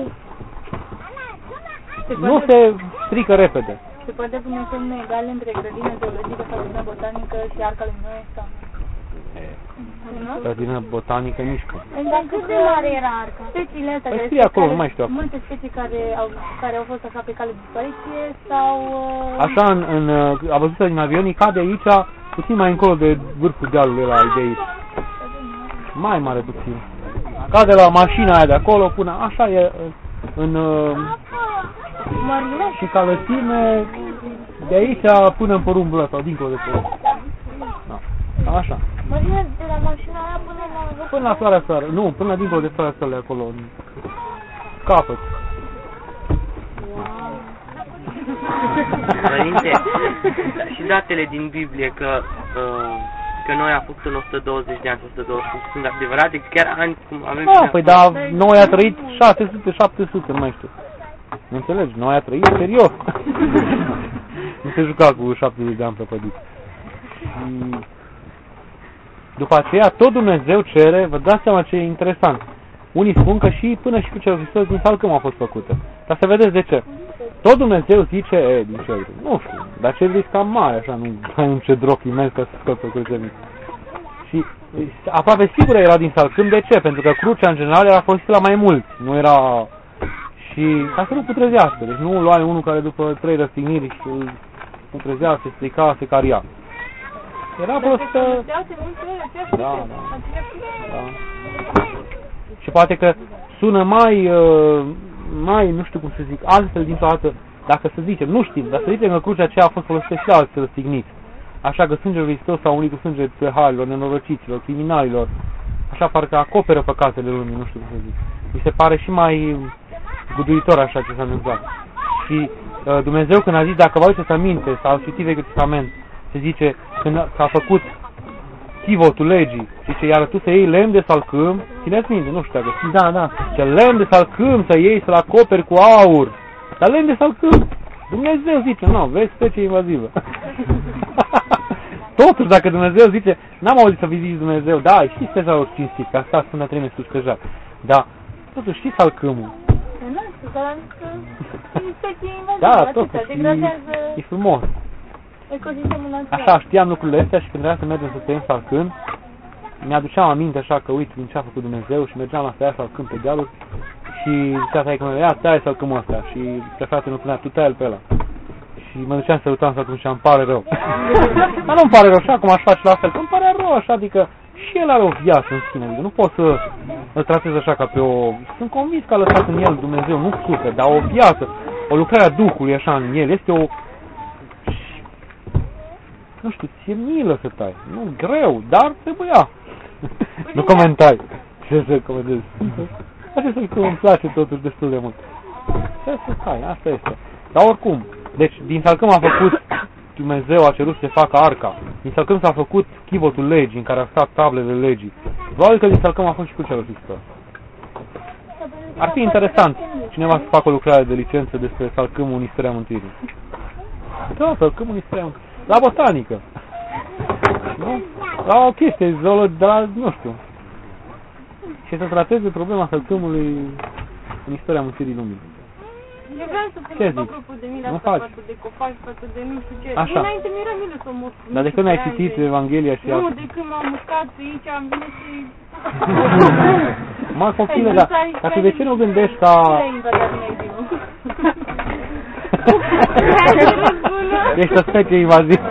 [SPEAKER 2] Se
[SPEAKER 1] nu
[SPEAKER 2] poate,
[SPEAKER 1] se strică repede.
[SPEAKER 2] se poate pune semne egale între grădină zoologică sau grădină botanică și Arca lui Noe? Sau?
[SPEAKER 1] Grădină botanică mișcă.
[SPEAKER 2] Dar cât de mare era arca? Speciile astea
[SPEAKER 1] Păi
[SPEAKER 2] care
[SPEAKER 1] scrie acolo,
[SPEAKER 2] care-
[SPEAKER 1] nu mai știu acum.
[SPEAKER 2] Multe specii care au, care au fost așa pe cale de dispariție sau... uh,
[SPEAKER 1] Așa, în, în, a văzut din avion, cade aici, puțin mai încolo de vârful dealului ăla de aici. Mai mare puțin. Cade la mașina aia de acolo până așa e în... uh,
[SPEAKER 2] Mările?
[SPEAKER 1] și ca lățime de aici până în porumbul ăsta, dincolo de porumb. Da. Cam așa.
[SPEAKER 2] Mările de la mașina aia până la...
[SPEAKER 1] Până la floarea soare, nu, până la dincolo de floarea soare acolo, în capăt.
[SPEAKER 3] Părinte, și datele din Biblie că, uh, că noi a făcut în o sută douăzeci de ani, o sută douăzeci și cinci, sunt adevărate? Chiar ani cum avem...
[SPEAKER 1] Da, păi da, noi a trăit șase sute șapte sute, nu mai știu. Nu înțelegi? Noi a trăit serios. Nu se juca cu șaptezeci de ani prăpădit. Și după aceea tot Dumnezeu cere, vă dați seama ce e interesant. Unii spun că și până și cu cel Hristos din salcâm a fost făcută. Dar să vedeți de ce. Tot Dumnezeu zice, e, din cedru. Nu știu, dar cedru e cam mare, așa, nu ai un cedroc imens ca să scoți o cruce mică. Și aproape sigur era din salcâm. De ce? Pentru că crucea în general era folosită la mai mulți. Nu era... Și ca să nu putrezească. Deci nu luai unul care după trei răstigniri și îl putrezea, se strica, se caria. Era folosită... Da, da, da. Și poate că sună mai, mai, nu știu cum să zic, altfel dintr-o dată, dacă să zicem, nu știm, dar să zicem că crucea aceea a fost folosită și la alții răstigniți. Așa că sângele lui Hristos s-a unit cu sângele tâlharilor, nenorociților, criminalilor. Așa parcă acoperă păcatele lumii, nu știu cum să zic. Mi se pare și mai zguduitor așa ce s-a întâmplat. Și uh, Dumnezeu când a zis, dacă vă aduceți aminte, sau citit Vechiul Testament, se zice, când s-a făcut chivotul legii, zice, iar tu să iei lemn de salcâm, țineți minte, nu știu dacă... Da, da. Ce lemn de salcâm să iei, să-l acoperi cu aur. Dar lemn de salcâm. Dumnezeu zice, nu, vezi, specie invazivă. Totuși, dacă Dumnezeu zice, n-am auzit să viziți Dumnezeu, da, știți că s-au cinstit, că asta Sfânta Treime sus pe jac. Da, totuși știți salcâmul.
[SPEAKER 2] Nu știu, dar e specie invazivă,
[SPEAKER 1] Da,
[SPEAKER 2] atâta,
[SPEAKER 1] totuși, e,
[SPEAKER 2] degradează
[SPEAKER 1] e frumos.
[SPEAKER 2] ecosistemul natural.
[SPEAKER 1] Așa, știam lucrurile astea și când trebuia să mergem să tăiem salcâmi, mi-aduceam aminte așa că uite din ce a făcut Dumnezeu și mergeam la să ia salcâm pe dealuri și zicea taică mea, ia taie salcâmul ăsta și frate nu punea, tu taie-l pe ăla. Și mă duceam să lutam salcâm și îmi pare rău. Dar nu-mi pare rău, așa cum aș face la fel, că îmi pare rău așa, adică și el are o viață în sine, adică nu pot să îl tratez așa ca pe o... Sunt convins că a lăsat în el Dumnezeu, nu suflet, dar o viață, o lucrare a Duhului așa în el, este o... Nu știu, ție milă să tai. Nu, greu, dar trebuia. Nu comentai. Ce să comentezi? Așa să-i că îmi place totuși destul de mult. Ce să tai, asta este. Dar oricum, deci din salcâm a făcut Dumnezeu, a cerut să se facă arca. Din salcâm s-a făcut chivotul legii, în care a stat tablele legii. Probabil că din salcâm a fost și crucea lui Hristos. Ar fi interesant cineva să facă o lucrare de licență despre salcâmul în istoria mântuirii. Da, salcâmul în istoria mântuirii. La botanică. Nu? La o chestie, de la, nu știu. Și să trateze problema salcâmului în istoria mântuirii lumii.
[SPEAKER 2] Eu vreau să
[SPEAKER 1] Ce
[SPEAKER 2] pun
[SPEAKER 1] zic?
[SPEAKER 2] grupul de mine
[SPEAKER 1] Nu
[SPEAKER 2] asta
[SPEAKER 1] faci.
[SPEAKER 2] față de copaci, față de nu știu ce.
[SPEAKER 1] Așa.
[SPEAKER 2] Înainte mi-era milă să mă...
[SPEAKER 1] Dar de când ai citit Evanghelia și...
[SPEAKER 2] Nu, de când m-am mușcat pe aici, am venit și...
[SPEAKER 1] Mă, copile, dar, dar tu de ce nu gândești ca... Ești o specie invazivă.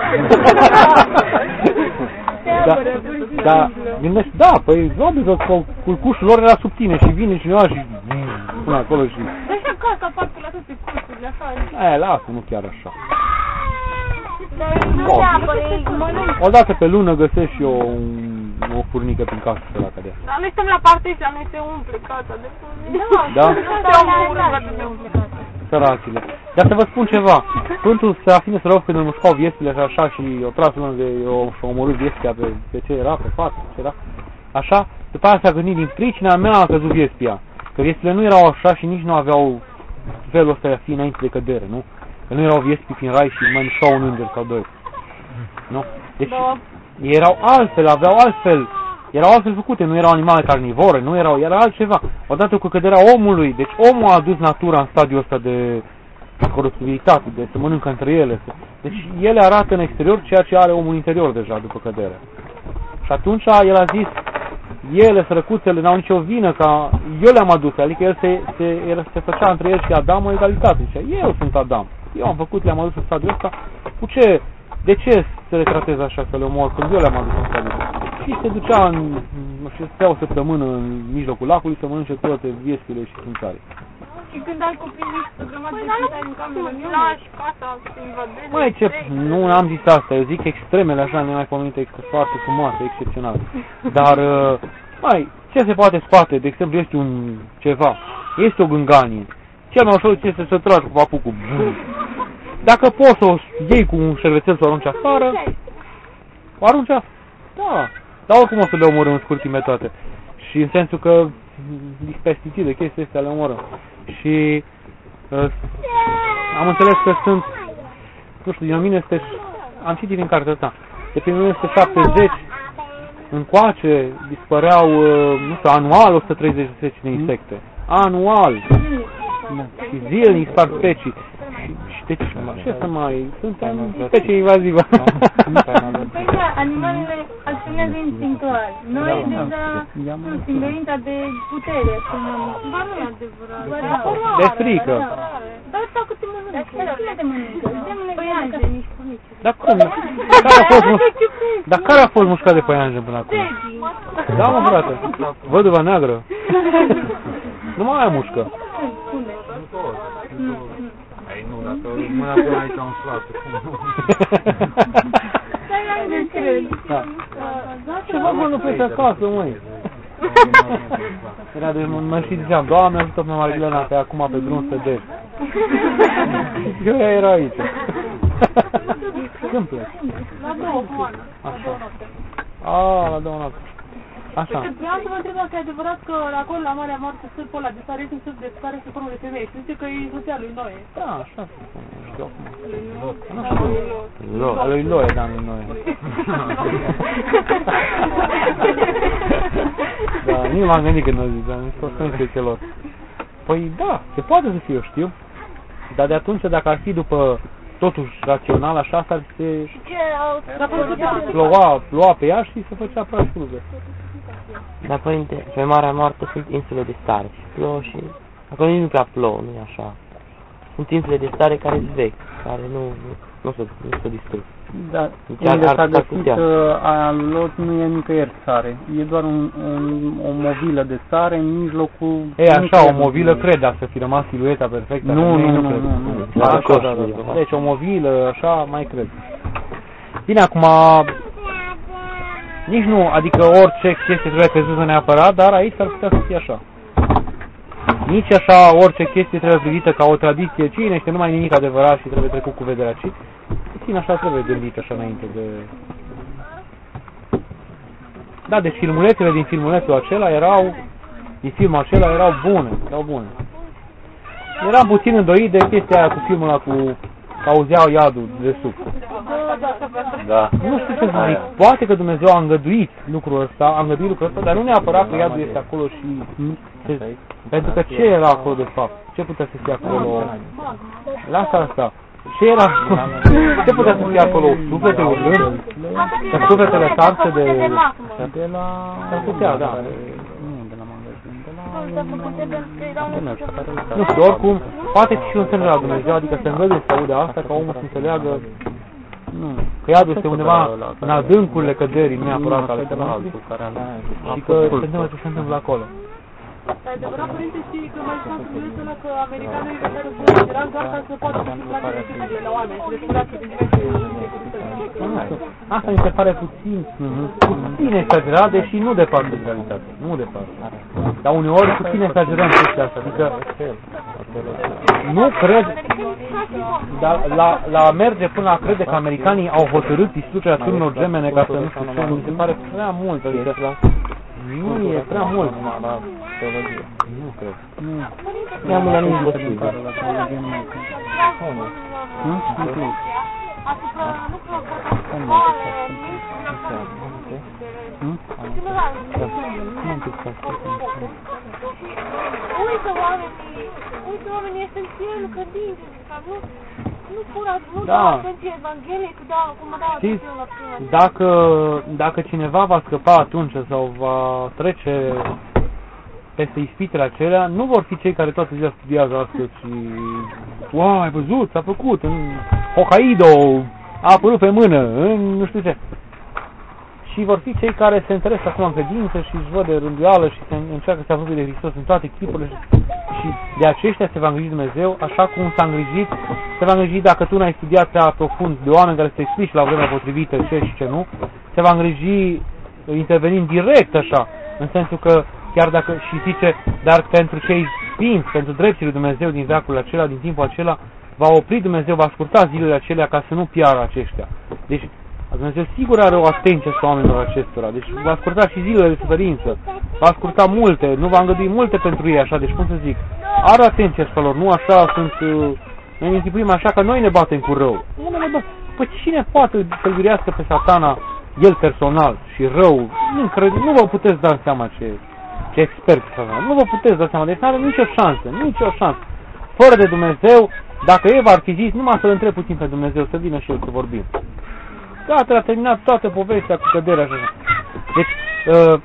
[SPEAKER 1] Da, da, gândești, da, păi, probabil că culcușul lor era sub tine și vine cineva și pune acolo și...
[SPEAKER 2] Dar și acasă fac la toate cursurile, așa.
[SPEAKER 1] E, lasă, nu chiar așa.
[SPEAKER 2] Dar nu te apără, mănânc.
[SPEAKER 1] O dată pe lună găsesc și eu o furnică prin casă să la cadea.
[SPEAKER 2] Dar noi stăm la partea și la noi se umple casa de furnică.
[SPEAKER 1] Da?
[SPEAKER 2] Nu stau mă urât la de umple casa.
[SPEAKER 1] Săracile. Dar să vă spun ceva, Sfântul Serafine Sărău când îl mușcau viestile și așa și o tras unul de o și-a omorât viestia pe, pe ce era, pe față, ce era, așa, după aia s-a gândit, din pricina mea a căzut viestia, că viestile nu erau așa și nici nu aveau felul ăsta de a fi înainte de cădere, nu? Că nu erau viesti prin rai și mai mișcau un înger sau doi, nu? Deci erau altfel, aveau altfel, erau altfel făcute, nu erau animale carnivore, nu erau, era altceva. Odată cu căderea omului, deci omul a adus natura în stadiul ăsta de coruptibilitate, de se mănâncă între ele. Deci ele arată în exterior ceea ce are omul interior deja după cădere. Și atunci el a zis, ele, sărăcuțele, n-au nicio vină, ca eu le-am adus, adică el se, se, el se făcea între el și Adam o egalitate. Zicea, eu sunt Adam, eu am făcut, le-am adus în stadiul ăsta, cu ce, de ce să le tratez așa, să le omor, când eu le-am adus în stadiul ăsta? Și se ducea, în, nu știu, stea o săptămână în mijlocul lacului să mănânce toate viescile și țânțarii.
[SPEAKER 2] Și când ai copii, o grămadă de țânțari în cameră, nu lași casa să invadeze.
[SPEAKER 1] Mai ce, nu am zis asta, eu zic extremele așa nemaipomenite, foarte frumoase, excepționale. Dar, mai, ce se poate scoate, de exemplu, este un ceva, este o gânganie. Cel mai ușor este să se tragi cu papucul. Dacă poți să o iei cu un șervețel să o arunci afară, o arunci afară. Da, dar oricum o să le omorâm în scurtimetate. Și în sensul că pesticide, chestii astea le omorâm. Și uh, am înțeles că sunt, nu știu, din o mie nouă sute, am citit din cartea asta, de prin o mie nouă sute șaptezeci încoace dispăreau, uh, nu știu, anual o sută treizeci de insecte. Anual! Și zilnic spar specii. Și deci, ce să mai... Suntem specie invazivă.
[SPEAKER 2] Păi da, animalele acționează instinctual. Noi deja, nu știu, dorința de putere. Ba nu e adevărat.
[SPEAKER 1] De frică.
[SPEAKER 2] Dar dacă te mănâncă, cine te mănâncă? Păianjeni, nici cu nici.
[SPEAKER 1] Dar cum? Care a fost, dar care a fost mușcat de păianjen până acum? Da, mă, frate. Văduva neagră. Nu mai ai mușcă.
[SPEAKER 6] Ei, nu, dacă mâna până aici am slat.
[SPEAKER 1] Ce vă mă nu pleci acasă, măi? Era de mă și ziceam, Doamne ajută pe Marilena pe acum pe drum să deci. Eu era aici. Când pleci?
[SPEAKER 2] La două,
[SPEAKER 1] așa. A, la două noapte. Așa.
[SPEAKER 2] Vreau să vă întreb dacă e adevărat că acolo la Marea Moarte sârpul ăla de sare este un sârp de sare sub formă de femeie. Și zice că e soția lui Noe.
[SPEAKER 1] Da, așa se spune. Nu știu acum. Nu știu. Lui Noe, da, lui Noe. Da, nici m-am gândit când o zic, dar mi-a fost în celor. Păi da, se poate să fie, eu știu. Dar de atunci, dacă ar fi după totuși rațional, așa s-ar se... Ploua, ploua pe ea și se făcea praș cruze.
[SPEAKER 3] Dar, părinte, pe Marea Moartă sunt insule de stare și plouă și... Acolo nici nu prea plouă, nu-i așa. Sunt insule de stare care sunt vechi, care nu, nu, se, nu se distrug.
[SPEAKER 7] Da,
[SPEAKER 3] Chiar
[SPEAKER 7] unde
[SPEAKER 3] ar-
[SPEAKER 7] s-a
[SPEAKER 3] ar
[SPEAKER 7] găsit
[SPEAKER 3] putea.
[SPEAKER 7] uh, a lot nu e nicăieri sare. E doar un, un, o mobilă de sare în mijlocul...
[SPEAKER 1] E așa, o mobilă credea să fi rămas silueta perfectă.
[SPEAKER 7] Nu, nu, nu, nu,
[SPEAKER 1] cred.
[SPEAKER 7] nu.
[SPEAKER 1] Da, așa, da, da, da. Deci o mobilă, așa, mai cred. Bine, acum... Nici nu, adică orice chestie trebuie crezusă neapărat, dar aici ar putea să fie așa. Nici așa orice chestie trebuie privită ca o tradiție, cine este numai nimic adevărat și trebuie trecut cu vederea, ci puțin așa trebuie gândit așa înainte de... Da, deci filmulețele din filmulețul acela erau, din filmul acela erau bune, erau bune. Eram puțin îndoit de chestia aia cu filmul ăla cu că auzeau iadul de sub.
[SPEAKER 6] Da.
[SPEAKER 1] Nu știu ce să zic, poate că Dumnezeu a îngăduit lucrul ăsta, a îngăduit lucrul ăsta, dar nu neapărat că iadul este acolo și... Pentru că ce era acolo de fapt? Ce putea să fie acolo? Lasă asta. Ce era? Ce putea să fie acolo? Suflete urând? Că sufletele sarse de...
[SPEAKER 7] De la...
[SPEAKER 1] S-ar putea, da.
[SPEAKER 7] Nu, de la magazin, de la...
[SPEAKER 1] Nu știu, oricum, poate fi și un semn de la Dumnezeu, adică să îngăduie să audă asta, ca omul să înțeleagă
[SPEAKER 7] Nu.
[SPEAKER 1] că iadul este undeva în adâncurile căderii, nu neapărat ale noastre, și că se întâmplă ce se întâmplă acolo.
[SPEAKER 2] Dar adevărat, părinte, știi că mai spunea subiectul ăla că americanii se care sunt federal doar ca să poată să plage receptele la oameni și descurați din diverse securități.
[SPEAKER 1] Asta mi se pare puțin, puțin exagerat, deși nu departe de realitate, nu departe. Dar uneori puțin exagerăm chestia asta, adică nu cred, dar la, la merge până la crede că americanii au hotărât distrugerea turinilor gemene ca să nu știu ce, mi se pare prea mult, adică nu e prea mult. Nu cred.
[SPEAKER 3] Ne-am la nici posibil.
[SPEAKER 2] Uite oamenii, uite oamenii esențiali, cădinți, nu pura, nu
[SPEAKER 1] Da.
[SPEAKER 2] dau atenție Evangheliei, că dau, cum mă dau
[SPEAKER 1] Știți,
[SPEAKER 2] atenție la prima.
[SPEAKER 1] dacă, dacă cineva va scăpa atunci sau va trece peste ispitele acelea, nu vor fi cei care toată ziua studiază astăzi și wow, ai văzut, s-a făcut în Hokkaido, a apărut pe mână, în nu știu ce. Și vor fi cei care se interesează acum în credință și își văd de rânduială și se încearcă să se apropie de Hristos în toate chipurile și, și de aceștia se va îngriji Dumnezeu, așa cum s-a îngrijit, se va îngriji dacă tu n-ai studiat prea profund de oameni care să te explici la vremea potrivită ce și ce nu, se va îngriji intervenind direct așa, în sensul că chiar dacă și zice, dar pentru cei sfinți, pentru drepții lui Dumnezeu din veacul acela, din timpul acela, va opri Dumnezeu, va scurta zilele acelea ca să nu piară aceștia. Deci Dumnezeu sigur are o atenție asupra oamenilor acestora, deci va scurta și zilele de suferință, va scurta multe, nu va îngădui multe pentru ei, așa, deci cum să zic, are atenție asupra lor, nu așa sunt, noi ne închipuim așa că noi ne batem cu rău. Nu ne batem. Păi cine poate să-l virească pe Satana, el personal și rău, nu, cred, nu vă puteți da seama ce, ce expert Satana, nu vă puteți da seama, deci nu are nicio șansă, nicio șansă. Fără de Dumnezeu, dacă Eva ar fi zis, numai să-L întreb puțin pe Dumnezeu, să vină și El să vorbim. Gata, a terminat toată povestea cu căderea și așa. Deci, uh,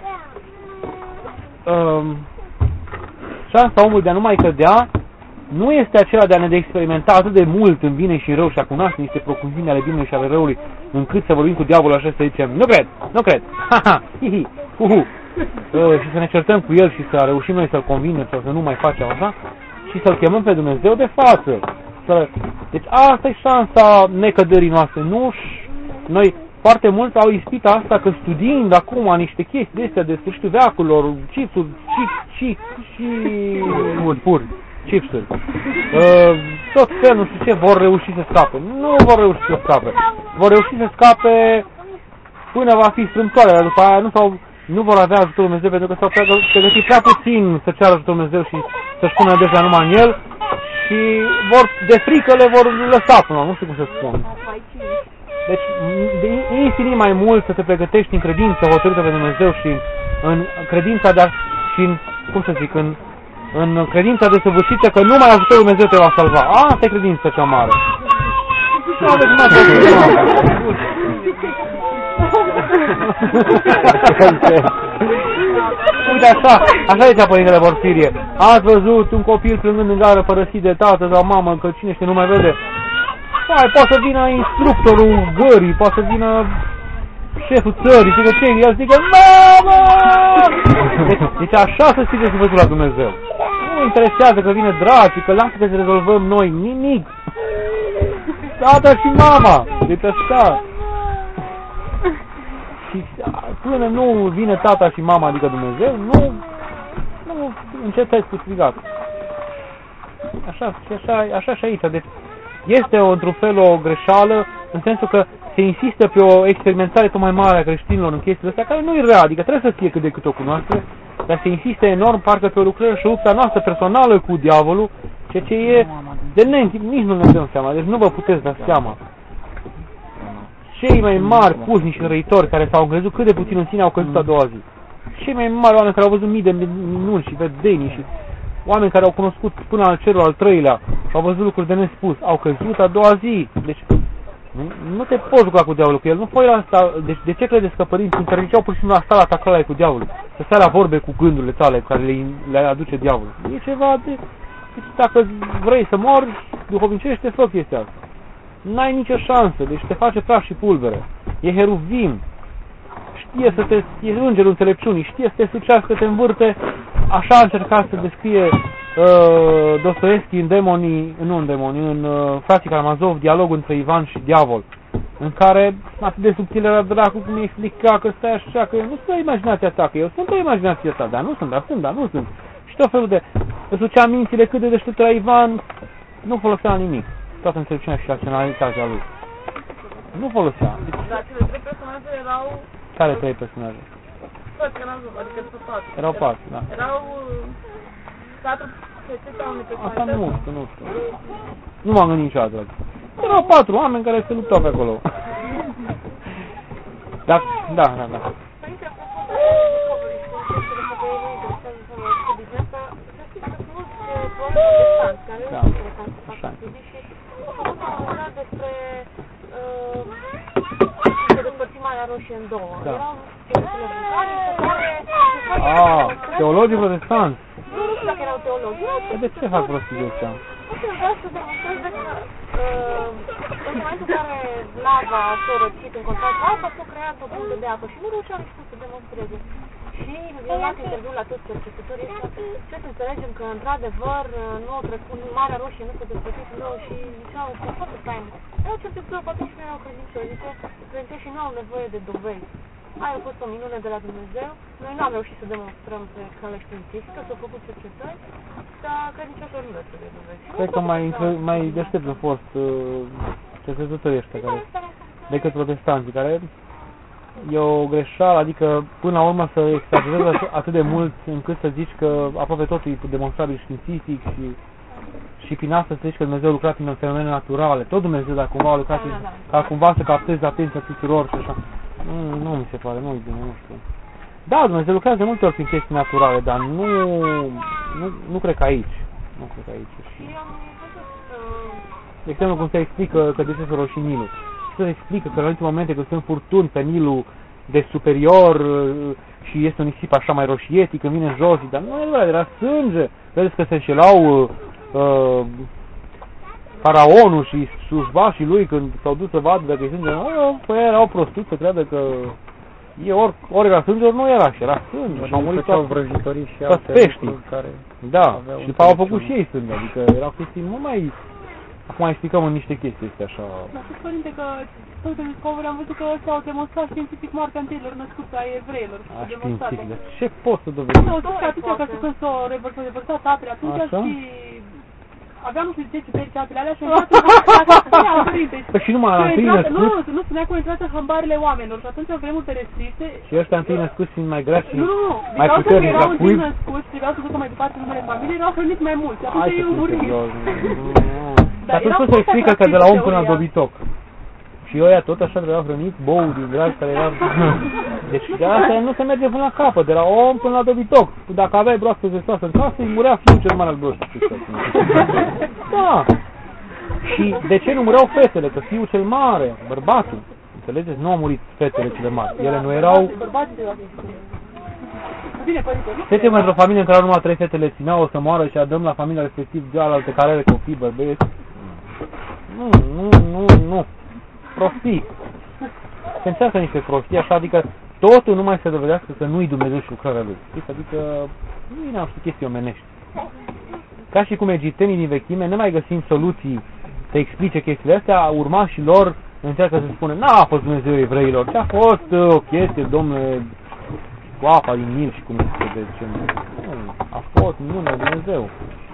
[SPEAKER 1] uh, șansa omului de a nu mai cădea nu este aceea de a ne experimenta atât de mult în bine și în rău și a cunoaște niște procunzimi ale binului și ale răului, încât să vorbim cu diavolul așa să zicem, nu cred, nu cred, ha ha, hi hi, hu hu, uh, și să ne certăm cu el și să reușim noi să-l convingem sau să nu mai facem așa și să-l chemăm pe Dumnezeu de față. Să... Deci asta e șansa necădării noastre. Nu noi foarte mulți au ispita asta că studiind acum niște chestii de astea de sfârșitul veacurilor, chipsuri, chip, chip și puri, puri, chipsuri, uh, tot fel, nu știu ce, vor reuși să scape. Nu vor reuși să scape. Vor reuși să scape până va fi strâmtoare, dar după aia nu, s-au, nu vor avea ajutorul Dumnezeu pentru că s-au pregătit prea puțin să ceară ajutorul Dumnezeu și să-și pună deja numai în el și vor, de frică le vor lăsa până, nu știu cum să spun. Deci, de infinit mai mult să te pregătești în credință hotărâtă pe Dumnezeu și în credința de a, și în, cum să zic, în, în credința desăvârșită că numai ajutorul Dumnezeu te va salva. Asta e credința cea mare. Uite așa, așa zicea Părintele Porfirie. Ați văzut un copil plângând în gară părăsit de tată sau mamă, că cine știe nu mai vede? Hai, poate să vină instructorul gării, poate să vină șeful țării, zică ce, el zică, mamă! Deci, deci așa să știți de sufletul la Dumnezeu. Nu interesează că vine dracii, că lasă că să rezolvăm noi, nimic. Tata și mama, deci așa. Și până nu vine tata și mama, adică Dumnezeu, nu, nu încetezi cu strigat. Așa, așa, așa și aici, deci este o, într-un fel o greșeală, în sensul că se insistă pe o experimentare tot mai mare a creștinilor în chestiile astea, care nu e rea, adică trebuie să fie cât de cât o cunoaște, dar se insistă enorm parcă pe o lucrare și lupta noastră personală cu diavolul, ceea ce e de neîntip, nici nu ne dăm seama, deci nu vă puteți da seama. Cei mai mari pușnici și răitori care s-au crezut cât de puțin în sine au căzut a doua zi. Cei mai mari oameni care au văzut mii de minuni și vedenii și oameni care au cunoscut până al cerul al treilea și au văzut lucruri de nespus, au căzut a doua zi. Deci nu, nu te poți juca cu diavolul, cu el. Nu poți la asta. Deci de ce credeți că părinții interziceau pur și simplu la sta la taclarea cu diavolul? Să stai la vorbe cu gândurile tale care le, le aduce diavolul. E ceva de... Deci dacă vrei să mori, duhovnicește, fă chestia asta. N-ai nicio șansă, deci te face praf și pulbere. E heruvim. Știe să te... E îngerul înțelepciunii, știe să te sucească, te învârte. Așa a încercat să descrie uh, Dostoevski în demonii, nu în demonii, în uh, Frații Karamazov, dialogul între Ivan și diavol, în care atât de subtil era dracu cum mi explica că stai așa, că nu sunt o imaginația ta, că eu sunt o imaginație ta, dar nu sunt, dar sunt, dar nu sunt. Și tot felul de... Îți ducea mințile cât de deștept era Ivan, nu folosea nimic. Toată înțelepciunea și raționalitatea lui. Nu folosea. Deci...
[SPEAKER 2] Dar cele trei personaje erau...
[SPEAKER 1] Care trei personaje?
[SPEAKER 2] Frații Karamazov, adică după patru.
[SPEAKER 1] Erau patru, da.
[SPEAKER 2] Erau... patru fete sau unde personaje?
[SPEAKER 1] Asta nu știu, nu știu. Nu m-am gândit niciodată. Erau patru oameni care se luptau pe acolo. Da, da, da, da.
[SPEAKER 2] Părinte, apropo de Discovery, știți că pe ei interesează să mă studieze asta, să știți că sunt mulți oameni interesanți care nu sunt interesanți să facă studii și
[SPEAKER 5] despre uh, să despărțim Marea Roșie în două.
[SPEAKER 1] Da.
[SPEAKER 5] Erau teologiile vulcanice care...
[SPEAKER 1] Ah, teologii protestanți.
[SPEAKER 5] Nu, nu știu dacă erau teologi.
[SPEAKER 1] De ce fac prostii de ăștia?
[SPEAKER 5] Nu știu, vreau să demonstrez de că uh, în momentul în care lava s-a răcit în contact cu apa, s-a creat o bundă de apă și nu reușeau nici cum să demonstreze. Și eu luat interviul la toți cercetătorii ăștia, ce să înțelegem că într-adevăr nu au trecut, Marea Roșie nu s-a despărțit în două și ziceau că foarte fain. Erau cercetători, poate și nu erau credincioși, zice, credincioși și nu au nevoie de dovezi. Aia a fost o minune de la Dumnezeu. Noi nu am reușit să demonstrăm pe cale științifică, s-au făcut cercetări, dar credincioșilor nu trebuie dovezi.
[SPEAKER 1] Cred că mai, mai deștept au fost uh, cercetătorii ăștia care, decât protestanții, care e o greșeală, adică până la urmă să exagerezi atât de mult încât să zici că aproape totul e demonstrabil științific și, și prin asta să zici că Dumnezeu a lucrat prin fenomene naturale. Tot Dumnezeu, dacă cumva a lucrat, da, da, da. ca cumva să capteze atenția tuturor și așa. Nu, nu mi se pare, nu e bine, nu știu. Da, Dumnezeu lucrează de multe ori prin chestii naturale, dar nu, nu, nu cred că aici. Nu cred că aici. Și... De exemplu, cum se explică că de ce se roșii Nilul. Se explică că în anumite momente când sunt furtuni pe Nilul de superior și este un nisip așa mai roșietic, când vine jos, dar nu e adevărat, era sânge. Vedeți că se înșelau uh, faraonul și slujbașii lui când s-au dus să vadă dacă e sânge. Nu, păi erau prostuți să creadă că e ori, ori era sânge, ori nu era și era sânge.
[SPEAKER 7] Și au murit toți vrăjitorii și alte
[SPEAKER 1] peștii
[SPEAKER 7] care
[SPEAKER 1] da, și după au făcut și ei sânge, adică erau chestii mult mai... Acum explicăm în niște chestii astea așa...
[SPEAKER 5] Dar să părinte că tot în discovery am văzut că ăștia au demonstrat științific moartea întâilor născuți a evreilor.
[SPEAKER 1] A, științific, dar ce poți să dovedi?
[SPEAKER 5] Nu, tot că atunci că când s-au revărsat apele, atunci și... Aveam nu știu de ce pereți apele alea și am intrat
[SPEAKER 1] Păi și numai la întâi născuți?
[SPEAKER 5] Nu, nu spunea că au intrat în hambarele oamenilor și atunci în vremuri restricte...
[SPEAKER 1] Și ăștia întâi născuți fiind mai grași și
[SPEAKER 5] mai puternici
[SPEAKER 1] la cuib? Nu, nu, din cauza că erau
[SPEAKER 5] întâi născuți, trebuiau să ducă mai departe numele familiei, erau hrăniți mai mult și atunci ei au murit.
[SPEAKER 1] Dar atunci se explică că de la om până la dobitoc. Și ăia tot așa trebuiau hrăniți, bou din grași care erau... Deci de asta nu se merge până la capăt, de la om până la dobitoc. Dacă aveai broască zestoasă în casă, îi murea fiul cel mare al broștii. Da. Și de ce nu mureau fetele? Că fiul cel mare, bărbatul, înțelegeți? Nu au murit fetele cele mari. Ele nu erau... Fete într-o familie în care numai trei fete le țineau, o să moară și adăm la familia respectiv cealaltă care are copii, bărbăieți. Nu, nu, nu, nu. Prostii. Se încearcă niște prostii, așa, adică totul numai să dovedească că nu-i Dumnezeu și lucrarea Lui. Știți? Adică nu ne-am știu chestii omenești. Ca și cum egiptenii din vechime, ne mai găsim soluții să explice chestiile astea, urmașii lor încearcă să spună, n-a fost Dumnezeu evreilor, ce a fost uh, o chestie, domnule, cu apa din Nil și cum se de ce nu. A fost minunea Dumnezeu.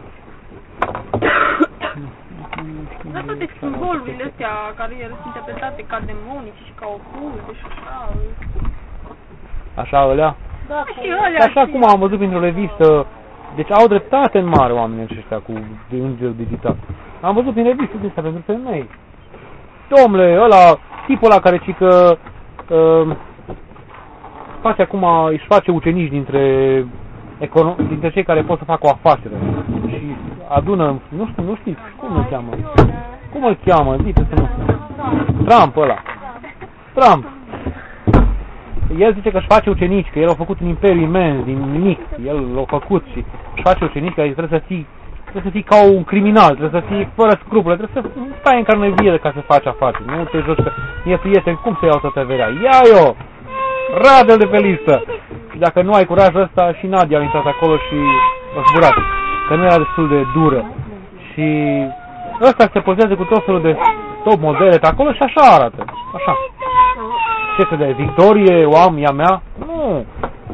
[SPEAKER 5] Dar toate simbolurile astea care sunt interpretate ca demonici și ca oculte și așa...
[SPEAKER 1] Așa, alea?
[SPEAKER 5] Da, și alea.
[SPEAKER 1] Așa și... cum am văzut printr-o revistă, deci au dreptate în mare oamenii ăștia cu îngeri digital. Am văzut prin revistă din astea pentru femei. Dom'le, ăla, tipul ăla care cică... Uh, face acum, își face ucenici dintre, econo dintre cei care pot să facă o afacere. Și adună, nu știu, nu știți, cum îl cheamă? Cum îl cheamă? Zice să nu Trump ăla. Trump. El zice că își face ucenici, că el a făcut un imperiu imens din nimic. El l-a făcut și își face ucenici, că trebuie să fii, trebuie să fii ca un criminal, trebuie să fii fără scrupule, trebuie să stai în carne vie ca să faci afaceri. Nu te joci că e prieten, cum să iau toată averea? Ia-o! Radă-l de pe listă! Și dacă nu ai curajul ăsta, și Nadia a intrat acolo și a zburat. Că nu era destul de dură. Și ăsta se pozează cu tot felul de top modele pe acolo și așa arată. Așa. Ce credeai? Victorie, o am, ea mea? Nu.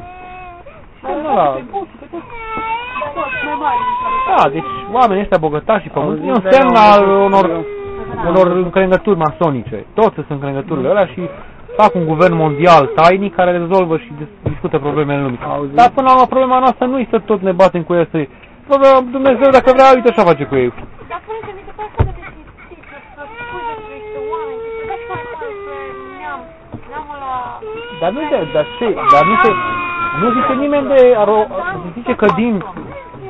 [SPEAKER 1] Da, deci oamenii ăștia bogătași și pământ e un semn al unor, unor încrengături masonice. Toți sunt încrengăturile alea și fac un guvern mondial tainic care rezolvă și discută problemele lumii. Dar până la urmă problema noastră nu este să tot ne batem cu ei, să Dumnezeu dacă vrea, uite așa face cu ei.
[SPEAKER 5] Dar părinte, mi se pare foarte de cinstit să spui despre niște oameni, să dai și mai despre neam, neamul la...
[SPEAKER 1] Dar nu de, dar ce, dar nu se, nu zice nimeni de, aro, zice că din,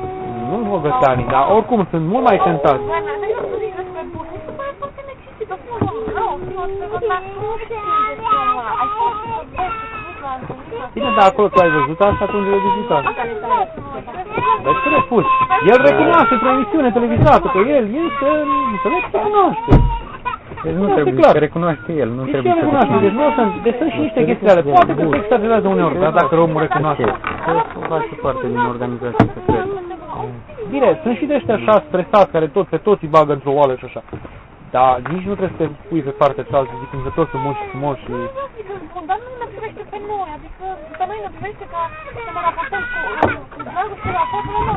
[SPEAKER 1] nu-mi bogătanii, dar oricum sunt mult mai tentați.
[SPEAKER 5] Dar nu zici despre bun, mi se pare foarte necisită.
[SPEAKER 1] Bine, dar acolo tu ai văzut asta atunci le vizitat. Dar ce refuz? El recunoaște într-o emisiune televizată că el este, înțelegi, recunoaște.
[SPEAKER 7] Deci nu trebuie să recunoaște el, nu trebuie să
[SPEAKER 1] recunoaște. Deci nu sunt, deci sunt și niște chestii ale. Poate că se exagerează uneori, dar dacă omul recunoaște.
[SPEAKER 7] Să face parte din organizație secretă.
[SPEAKER 1] Bine, sunt și de ăștia așa stresați, care tot pe toți îi bagă într-o oală și așa. Dar nici nu trebuie să te pui pe partea cealaltă, zicând că toți sunt mulți și frumoși și...
[SPEAKER 5] Dar nu ne privește pe noi, adică pe noi ne privește ca să ne raportăm cu dragoste la faptul meu,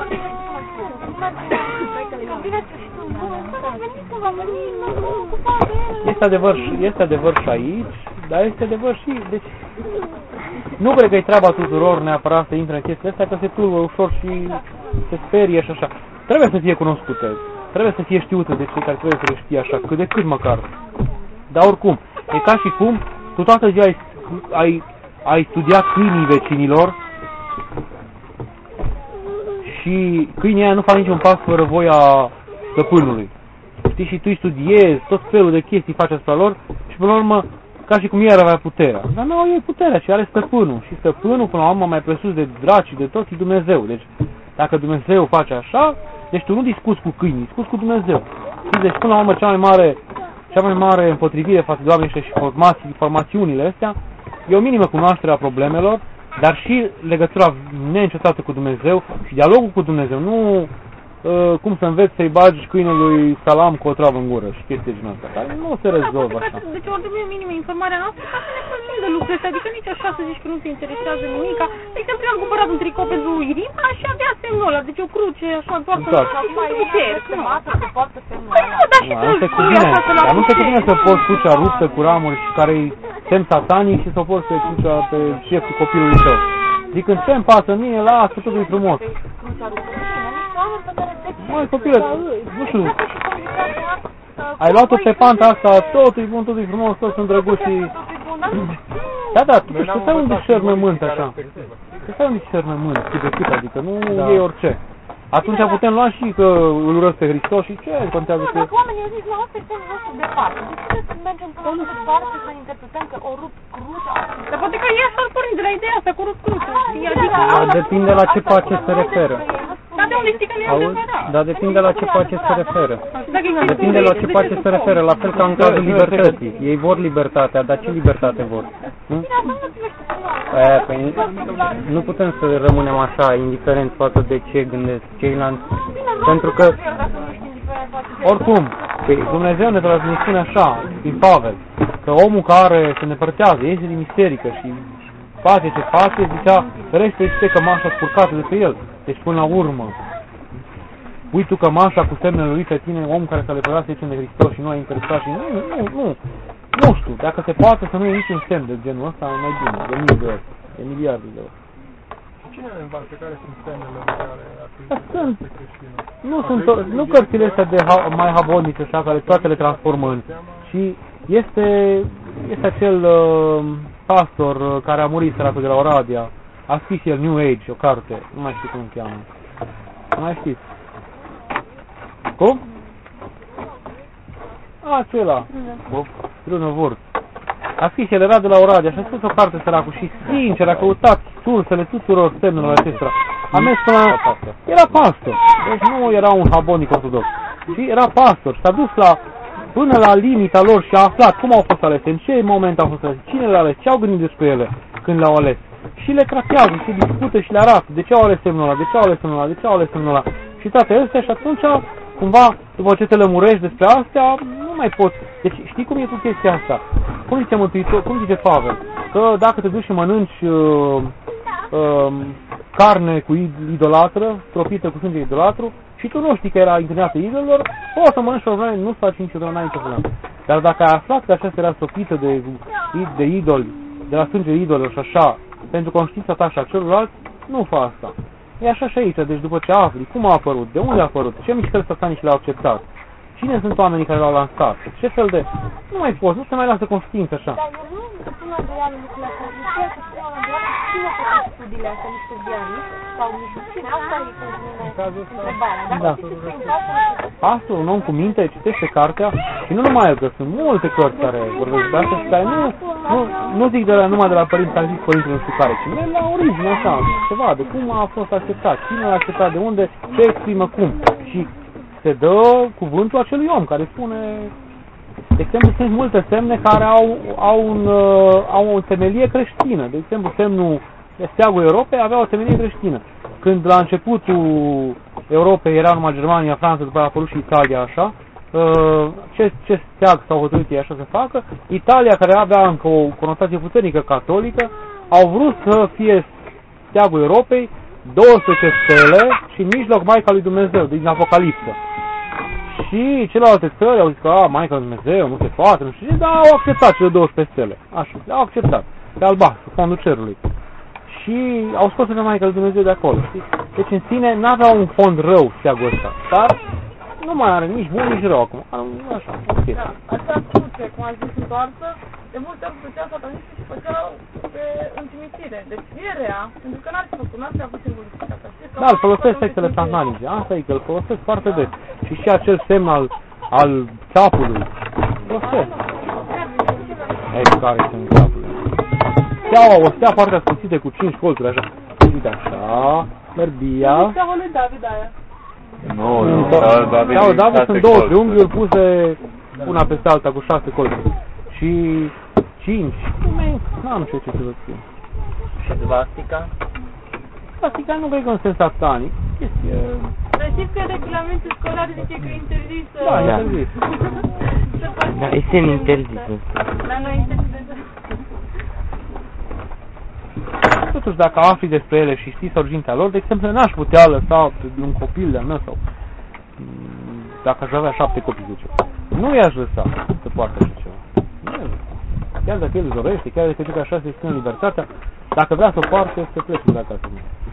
[SPEAKER 1] Este adevăr, este adevăr și aici, dar este adevăr și... Deci, nu cred că e treaba tuturor neapărat să intre în chestia astea, că se tulbă ușor și se sperie și așa. Trebuie să fie cunoscută, trebuie să fie știută de cei care trebuie să le știe așa, cât de cât măcar. Dar oricum, e ca și cum tu toată ziua ai, ai, ai studiat câinii vecinilor și câinii aia nu fac niciun pas fără voia stăpânului. Știi, și tu îi studiezi, tot felul de chestii faci asupra lor și până la urmă, ca și cum ei ar avea puterea. Dar nu au ei puterea, ci are stăpânul. Și stăpânul, până la urmă, mai presus de draci și de tot, e Dumnezeu. Deci, dacă Dumnezeu face așa, deci tu nu discuți cu câinii, discuți cu Dumnezeu. Și deci, până la urmă, cea mai mare, cea mai mare împotrivire față de oameni și formații, informațiunile astea, e o minimă cunoaștere a problemelor, dar și legătura neîncetată cu Dumnezeu și dialogul cu Dumnezeu. Nu uh, cum să înveți să-i bagi câinelui salam cu o travă în gură și chestii genul ăsta, care nu se rezolvă așa.
[SPEAKER 2] Deci ori trebuie minimă informarea noastră ca să ne plătim de lucrurile astea, adică nici așa să zici că nu te interesează nimica. De exemplu, eu am cumpărat un tricou pentru Irina și avea semnul ăla, deci o cruce așa doar să
[SPEAKER 1] exact.
[SPEAKER 2] nu mai cerc, nu.
[SPEAKER 5] se poartă semnul
[SPEAKER 2] Păi nu, dar și
[SPEAKER 1] nu, nu se cuvine, dar nu se cuvine să poți crucea ruptă cu ramuri și care-i semn satanic și să o poți să crucea pe șeful copilului tău. Zic, când ce-mi pasă mie, lasă, totul e frumos. Măi, copile, nu știu, ai luat-o pe panta asta, totul e bun, totul e frumos, toți sunt drăguți și... Da, da, tu știi, să ai un discernământ așa. Să ai un discernământ, cât de cât, adică nu iei orice. Atunci putem lua și că îl urăsc pe Hristos și ce contează cu...
[SPEAKER 5] Dacă oamenii au zis, nu, asta e semnul nostru de parte. De ce să mergem până la departe să interpretăm că o rup crucea?
[SPEAKER 2] Dar poate că ea s-ar porni de la ideea asta cu rup cruce, știi? Adică...
[SPEAKER 7] Dar depinde la ce pace se referă.
[SPEAKER 2] Dar de unde știi că nu e adevărat?
[SPEAKER 7] Dar depinde la ce pace se referă. Depinde la ce pace se referă, la fel ca în cazul libertății. Ei vor libertatea, dar ce libertate vor? Nu? Aia, păi, nu putem să rămânem așa, indiferent față de ce gândesc ceilalți, pentru că,
[SPEAKER 1] oricum, Dumnezeu ne transmisiune așa, din Pavel, că omul care se nepărtează, iese din misterică și face ce face, zicea, ferește este cămașa spurcată de pe el. Deci până la urmă, pui tu cămașa cu semnele lui pe tine, omul care s-a lepădat zice de Hristos și nu a interesat și nu, nu, nu, nu știu, dacă se poate să nu e niciun semn de genul ăsta, mai bine, de mii de ori, de miliarde de ori.
[SPEAKER 6] Cine ne învață care sunt semnele care ar
[SPEAKER 1] sunt, nu sunt, nu cărțile astea de ha, mai habonice așa, care toate le transformă în, și este, este acel uh, pastor uh, care a murit săracul de la Oradea, a scris el New Age, o carte, nu mai știu cum o cheamă, nu mai știți. Cum? Acela, Bruno Wurz. A scris, el era de la Oradea și a scris o carte săracul și sincer a căutat sursele tuturor semnelor acestora. A mers până la... Era pastor, deci nu era un habonic ortodox. Și era pastor și s-a dus la, până la limita lor și a aflat cum au fost alese, în ce moment au fost alese, cine le-a ales, ce au gândit despre ele când le-au ales. Și le tratează, se discută și le arată de ce au ales semnul ăla, de ce au ales semnul ăla, de ce au ales semnul ăla. Și toate astea și atunci, cumva, după ce te lămurești despre astea, nu mai poți. Deci știi cum e cu chestia asta? Cum zice Mântuitor, cum zice Pavel? Că dacă te duci și mănânci uh, uh, carne cu idolatră, tropită cu sânge idolatru, și tu nu știi că era înclinată idolilor, poți să mănânci o vreme, nu-ți faci niciodată, n-ai nicio problemă. Dar dacă ai aflat că aceasta era stropită de, de idoli, de la sânge idolilor și așa, pentru conștiința ta și a celorlalți, nu fă asta. E așa și aici, deci după ce afli, cum a apărut, de unde a apărut, ce mișcări satanici le-au acceptat, Cine sunt oamenii care l-au lansat? Ce fel de... Nu mai poți, nu se mai lasă conștiință așa.
[SPEAKER 5] Dar eu nu îmi pun la îndoială lucrurile astea. Nu știu să pun la îndoială cine a făcut studiile astea, niște ziariști sau niște cine. Asta e pentru mine întrebarea. Dacă
[SPEAKER 1] Da.
[SPEAKER 5] știți ce exact,
[SPEAKER 1] Astfel, un om cu minte citește cartea și nu numai el, că sunt multe cărți care vorbesc de asta și care nu, nu, nu zic de la, numai de la părinți, care zic părintele nu știu care, ci merg la origine, așa, se vadă cum a fost acceptat, cine l-a acceptat, de unde, ce exprimă cum. Și se dă cuvântul acelui om care spune, de exemplu, sunt multe semne care au, au, un, uh, au o temelie creștină. De exemplu, semnul steagul Europei avea o temelie creștină. Când la începutul Europei era numai Germania, Franța, după aia a apărut și Italia, așa, uh, ce, ce steag s-au hotărât ei așa să facă, Italia, care avea încă o conotație puternică catolică, au vrut să fie steagul Europei, douăsprezece stele și în mijloc Maica lui Dumnezeu, din Apocalipsă. Și celelalte țări au zis că, a, Maica lui Dumnezeu, nu se poate, nu știu ce, dar au acceptat cele douăsprezece stele. Așa, au acceptat. Pe albastru, fondul cerului. Și au scos pe Maica lui Dumnezeu de acolo, știi? Deci în sine n-avea un fond rău steagul ăsta, dar nu mai are nici bun, nici rău acum. Așa, ok.
[SPEAKER 5] Da, așa cruce, cum a zis în toarță, de multe ori făceau sataniștii și făceau pe în cimitire. Deci e rea, pentru că n-ar fi făcut, n-ar fi avut simbolicitate.
[SPEAKER 1] Da, îl folosesc sectele satanice, asta e că îl folosesc foarte des. Și și acel semn al, al țapului, folosesc. Ei, care sunt țapului? Steaua, o stea foarte ascuțită cu cinci colțuri, așa. Uite așa, Merbia.
[SPEAKER 5] Steaua lui David aia.
[SPEAKER 6] Nu, nu,
[SPEAKER 1] Steaua David sunt două triunghiuri puse una peste alta cu șase colțuri. Și cinci. N-am ce ce să vă spun.
[SPEAKER 3] Și svastica?
[SPEAKER 1] Svastica nu cred că în sens satanic. Chestie...
[SPEAKER 2] Dar știți că regulamentul școlar zice că e interzisă...
[SPEAKER 1] Da, e interzis.
[SPEAKER 3] Da, e semn interzis.
[SPEAKER 2] Dar noi interzisă.
[SPEAKER 1] Totuși, dacă afli despre ele și știi sorgintea lor, de exemplu, n-aș putea lăsa un copil de-al meu sau dacă aș avea șapte copii, zice. Nu i-aș lăsa să poartă așa ceva. Nu i-aș lăsa. Chiar dacă el dorește, chiar dacă zice așa se ține libertatea, dacă vrea să o poarte, se plece de acasă.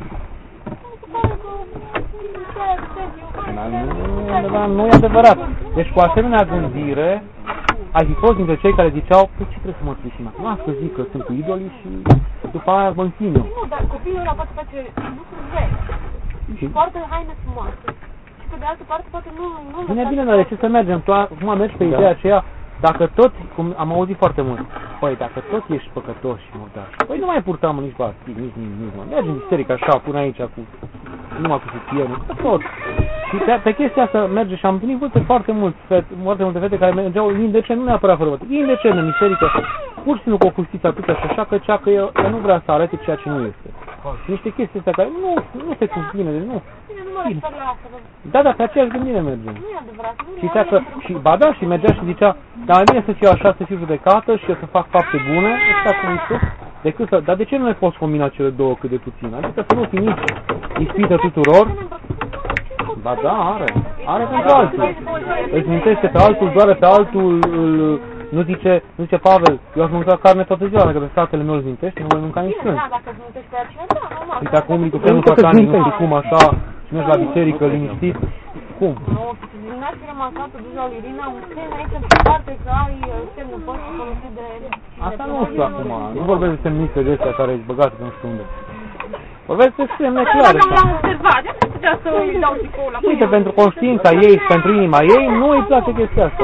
[SPEAKER 1] Dar nu, nu e adevărat. Deci cu asemenea gândire, ai fi fost dintre cei care ziceau, păi ce trebuie să mă țin acum? Asta zic că sunt cu idolii și după aia mă înțin eu.
[SPEAKER 5] Nu, dar copilul ăla poate face lucruri vechi. Și poartă haine frumoase. Și pe de altă parte poate nu... nu
[SPEAKER 1] bine, bine, dar de ce să mergem? Tu acum mergi pe ideea aceea, dacă tot, cum am auzit foarte mult, păi dacă tot ești păcătos și murdar, păi nu mai purtam nici bastic, nici nici nici mă. Mergi în biserică așa, până aici cu numai cu sutie, nu, că tot. Și pe, pe chestia asta merge și am întâlnit multe, foarte mulți fete, foarte multe fete care mergeau indecent, nu neapărat fără bătă, indecent în biserică, pur și simplu cu o fustiță atâta și așa, că cea că ea, ea nu vrea să arate ceea ce nu este. Și niște chestii astea care nu, nu se convine, deci nu.
[SPEAKER 5] Bine, nu mă refer la asta.
[SPEAKER 1] Da, da, pe aceeași gândire mergem.
[SPEAKER 5] Nu e adevărat.
[SPEAKER 1] Și zicea că, și ba da, și mergea și zicea, dar mai bine să fiu așa, să fiu judecată și eu să fac fapte bune, așa cum Iisus, decât să, dar de ce nu le poți combina cele două cât de puțin? Adică să nu fii nici ispită tuturor. Ba da, are, are pentru altul. Îți mintește pe altul, doare pe altul, îl, nu zice, nu zice Pavel, eu aș mânca carne toată ziua, dacă pe fratele meu îl mintește, nu voi mânca nici când.
[SPEAKER 5] Da, dacă îți mintești pe altcineva, da, normal.
[SPEAKER 1] Și dacă umbli cu felul satanic, nu știu cum, așa, și mergi la biserică, liniștit, cum?
[SPEAKER 5] Nu, n-ați fi remarcat deja lui Irina, un semn aici pe parte că ai semnul post folosit de...
[SPEAKER 1] Asta nu știu acum, nu vorbesc de semniste de astea care îți băgați nu știu unde. Vorbesc de semne clare.
[SPEAKER 5] Dar l-am observat, de-a putea să îi dau tricoul la
[SPEAKER 1] uite, pentru conștiința ei și pentru inima ei, nu îi place chestia asta.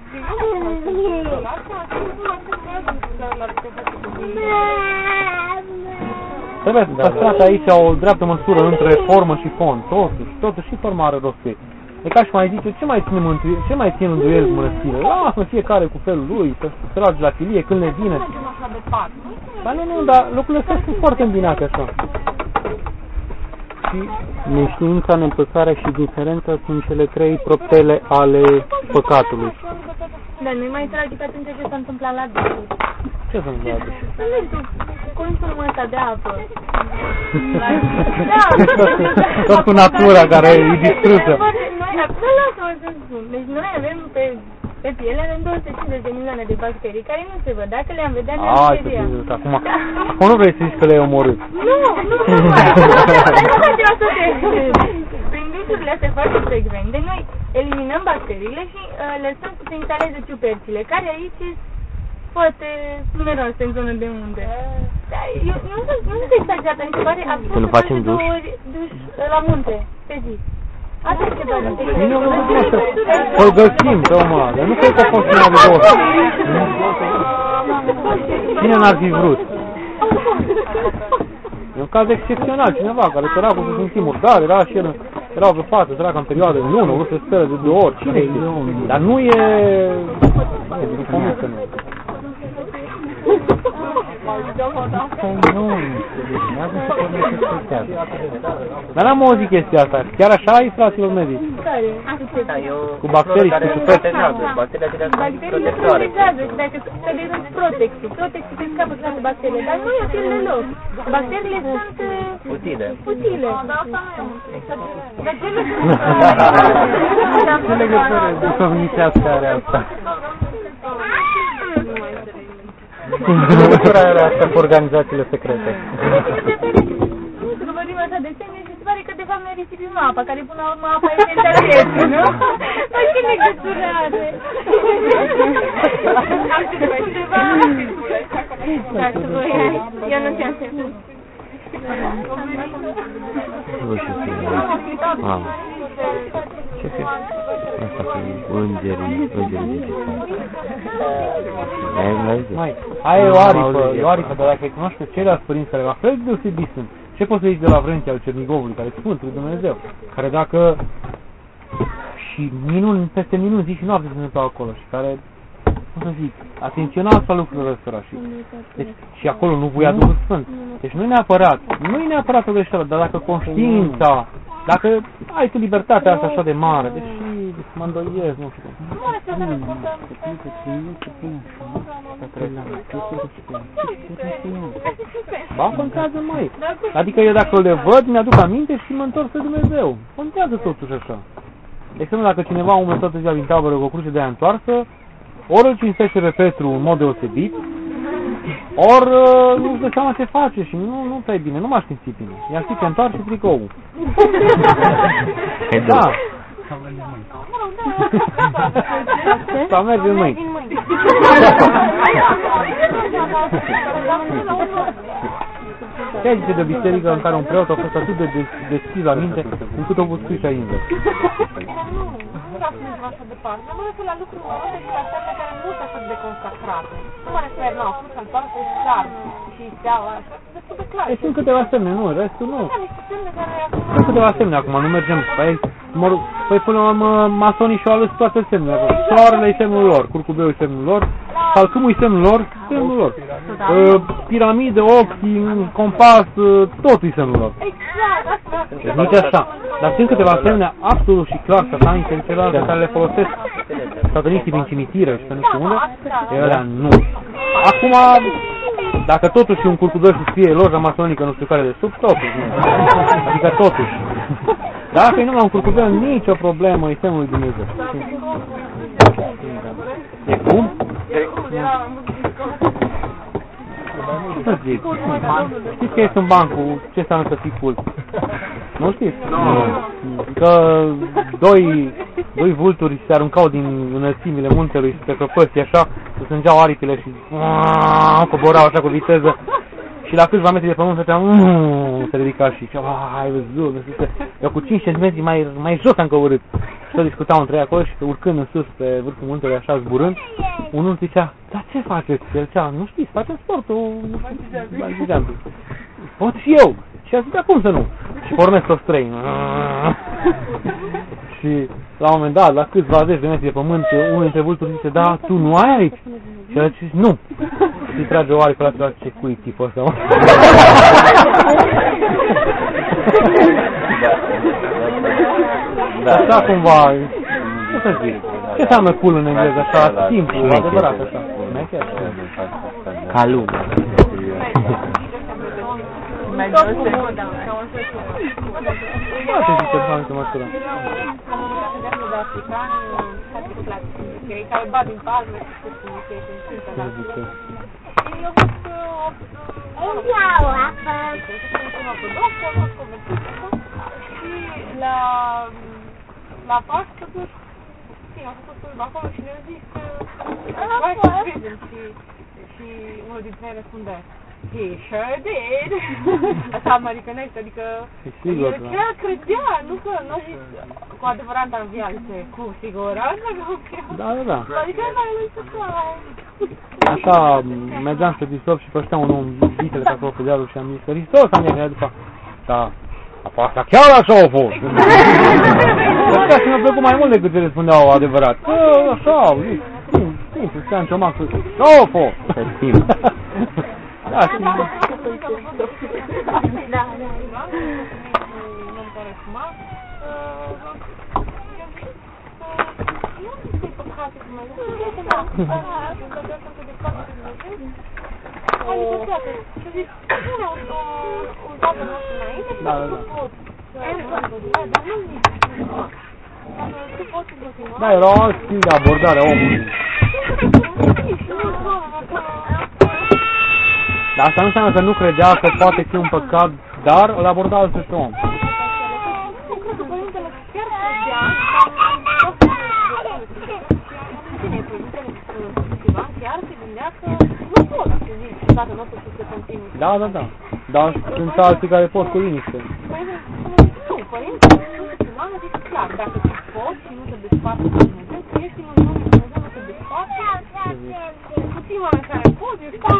[SPEAKER 1] Trebuie păstrată aici o dreaptă măsură între formă și fond, totuși, totuși și forma are rost pe ei. E ca și mai zice, ce mai ține mântuie, ce mai ține îndoiel mănăstire? Lasă fiecare cu felul lui, să se trage la chilie când ne vine. Dar nu, nu, dar lucrurile astea sunt foarte îmbinate așa. Și neștiința, nepăsarea și diferența sunt cele trei proptele ale păcatului.
[SPEAKER 2] Dar nu-i mai tragic atunci ce s-a întâmplat la Deus.
[SPEAKER 1] Ce s-a întâmplat?
[SPEAKER 2] Consumul ăsta de apă.
[SPEAKER 1] Tot cu natura care e distrusă.
[SPEAKER 2] Noi, lasă-mă să spun. Deci noi avem pe, pe piele, avem două sute cincizeci de milioane de bacterii care nu se văd. Dacă le-am vedea, ne-am vedea.
[SPEAKER 1] Ai, să acum. Cum nu vrei să zici că le-ai omorât?
[SPEAKER 2] Nu, nu, nu. Nu vreau să te... Prin lucrurile astea foarte frecvente, noi eliminăm bacteriile și uh, lăsăm să se instaleze ciupercile, care aici sunt foarte numeroase în zonă de unde. Dar eu nu sunt nu sunt exagerată, mi se pare absurd
[SPEAKER 3] Să nu facem
[SPEAKER 2] faci
[SPEAKER 3] duș?
[SPEAKER 2] două ori duș la munte, pe zi. Asta e ceva de
[SPEAKER 1] Bine, nu vreau să să-l găsim pe omul ăla, dar nu cred că a fost numai de două. Cine n-ar fi vrut? E un caz excepțional, cineva care săracul se simți murdar, era și el, era pe față, săracă în perioadă de lună, vrut să speră de două ori, cine știe? Dar nu e... Nu e, din convins că nu e. Dar n-am auzit chestia asta, chiar așa ai, fraților medici?
[SPEAKER 2] Care?
[SPEAKER 1] Cu bacterii și cu ciuperci?
[SPEAKER 2] Bacteriile protejează și dacă să le sunt protexii, protexii se scapă toate bacteriile, dar nu e util deloc. Bacteriile sunt uh,
[SPEAKER 3] Utile.
[SPEAKER 2] utile. Dar ce le
[SPEAKER 7] Ce legătură duhovnicească are asta? Ce legătură are asta cu organizațiile secrete?
[SPEAKER 2] Nu să vorbim așa de semne și se pare că de fapt noi risipim apa, care până la urmă apa e esențială vieții, nu? Dar ce legătură are? Am ce mai ceva? Da, să vă iai. Eu nu ți-am semnul.
[SPEAKER 3] Nu știu ce e. Mamă. Ce fi? Asta fi îngerii, îngerii de
[SPEAKER 1] Mai, aia e o aripă, e o aripă, dar dacă îi cunoaște ceilalți părinți care la fel de deosebit sunt, ce poți să zici de la Vrentea al Cernigovului, care e Sfântul Dumnezeu, care dacă și minuni, peste minuni, zi și noapte se întâmplă acolo și care, cum să zic, atenționa asupra lucrurilor ăstora și, deci, și acolo nu voia Duhul Sfânt. Deci nu e neapărat, nu e neapărat o greșeală, dar dacă conștiința, dacă ai tu libertatea asta așa de mare, deși mă îndoiesc, nu știu. Ba, contează, măi. Adică eu dacă le văd, mi-aduc aminte și mă întorc spre Dumnezeu. Contează totuși așa. De exemplu, dacă cineva umblă toată ziua din tabără cu o cruce de aia întoarsă, ori îl cinstește pe Petru în mod deosebit, ori uh, nu-și dă seama ce face și nu, nu stai bine, nu m-aș simți bine. Ia știi, te întoarce tricoul. Da. Sau mergi în mâini. Ce zice de biserică în care un preot a fost atât de deschis la minte încât a fost scris aici invers?
[SPEAKER 5] Nu vreau să mergem așa departe, mă refer la lucruri mărunte și la semne care nu sunt așa de consacrate. Nu mă refer, nu, cum să-l toarcă cu star și steaua, așa, destul de clar.
[SPEAKER 1] Sunt câteva semne, nu, restul nu.
[SPEAKER 5] Da, niște semne care...
[SPEAKER 1] Sunt câteva semne acum, nu mergem. Păi, mă rog, păi până la urmă, masonii și-au ales toate semnele. Soarele e semnul lor, curcubeul e semnul lor, salcâmul e semnul lor, semnul lor. Uh, piramide, ochi, compas, uh, totul e semnul lor. Deci nici așa. Dar sunt câteva semne absolut și clar satanice celelalte care le folosesc sataniștii din cimitiră și să nu știu unde, ălea nu. Acum, dacă totuși un curcubeu să scrie loja masonică nu știu care de sub, totuși nu. Adică totuși. Dacă e numai un curcubeu, nicio problemă, e semnul lui Dumnezeu. E cum? Ce să zic? Știți că este un ban cu ce înseamnă să fii cult? Nu știți? Nu. Că doi, doi vulturi se aruncau din înălțimile muntelui și pe prăpăstii așa, se sângeau aripile și aaaa, coborau așa cu viteză. Și la câțiva metri de pământ făceam, se ridica și zicea, ai văzut, nu știu, eu cu cinci centimetri mai, mai jos am coborât. Și tot discutau între ei acolo și urcând în sus pe vârful muntelui așa zburând, unul zicea, dar ce faceți? El zicea, nu știți, facem sportul, bungee jumping. Pot și eu. Și a zis, da, cum să nu? Și pornesc toți trei. Și la un moment dat, la câțiva zeci de metri de pământ, unul dintre vulturi zice, da, tu nu ai aripi? Și el zice, nu. Și trage o aripă la celălalt, ce cui tipul ăsta, mă? Da, așa cumva, ce să zic, ce înseamnă cool în engleză, așa, simplu, adevărat, așa.
[SPEAKER 3] Ca lumea.
[SPEAKER 2] Tot cu moda.
[SPEAKER 1] Poate zice în altă măsură.
[SPEAKER 5] de africani, cei care bat din palme și cu cei din Sfântă. Și eu văd că...
[SPEAKER 4] Înceară, apă.
[SPEAKER 5] undeva pe dos și am fost convertită și la, la Paște, tot, bine, am făcut un acolo și le-am zis că hai să vedem și, și unul dintre ei răspunde he sure did. Așa americanește, adică el chiar credea, nu că nu a zis cu adevărat în viață, cu siguranță,
[SPEAKER 1] Da, da, da.
[SPEAKER 5] adică el mai lui să
[SPEAKER 1] Așa, mergeam spre Hristos și pășteam un om vitele pe acolo pe dealul și am zis că Hristos am ieșit după. Da, asta chiar așa a fost. Asta și mi-a plăcut mai mult decât ce răspundeau adevărat. Că așa, au zis, simplu, stea în ciomac, așa a fost.
[SPEAKER 3] Pe timp.
[SPEAKER 1] Da, și...
[SPEAKER 5] Da, da, da. Un om care fuma. Eu nu știu păcate cu mai mult. Că de asta de fapt cu Dumnezeu. Adică toate. Și zic, bine, un tată nostru înainte și nu pot. Dar nu zic. Tu poți să continua.
[SPEAKER 1] Da, era alt stil de abordare a omului. Dar asta nu înseamnă că nu credea că poate fi un păcat, dar îl aborda altfel pe om. Da, da, da. Dar sunt alții care pot cu liniște.
[SPEAKER 5] Nu, părintele nu zice clar, dacă tu poți și nu te desparți cu Dumnezeu, că ești în Uniunea cu Dumnezeu, nu te desparți, puțin oameni care pot, eu știu,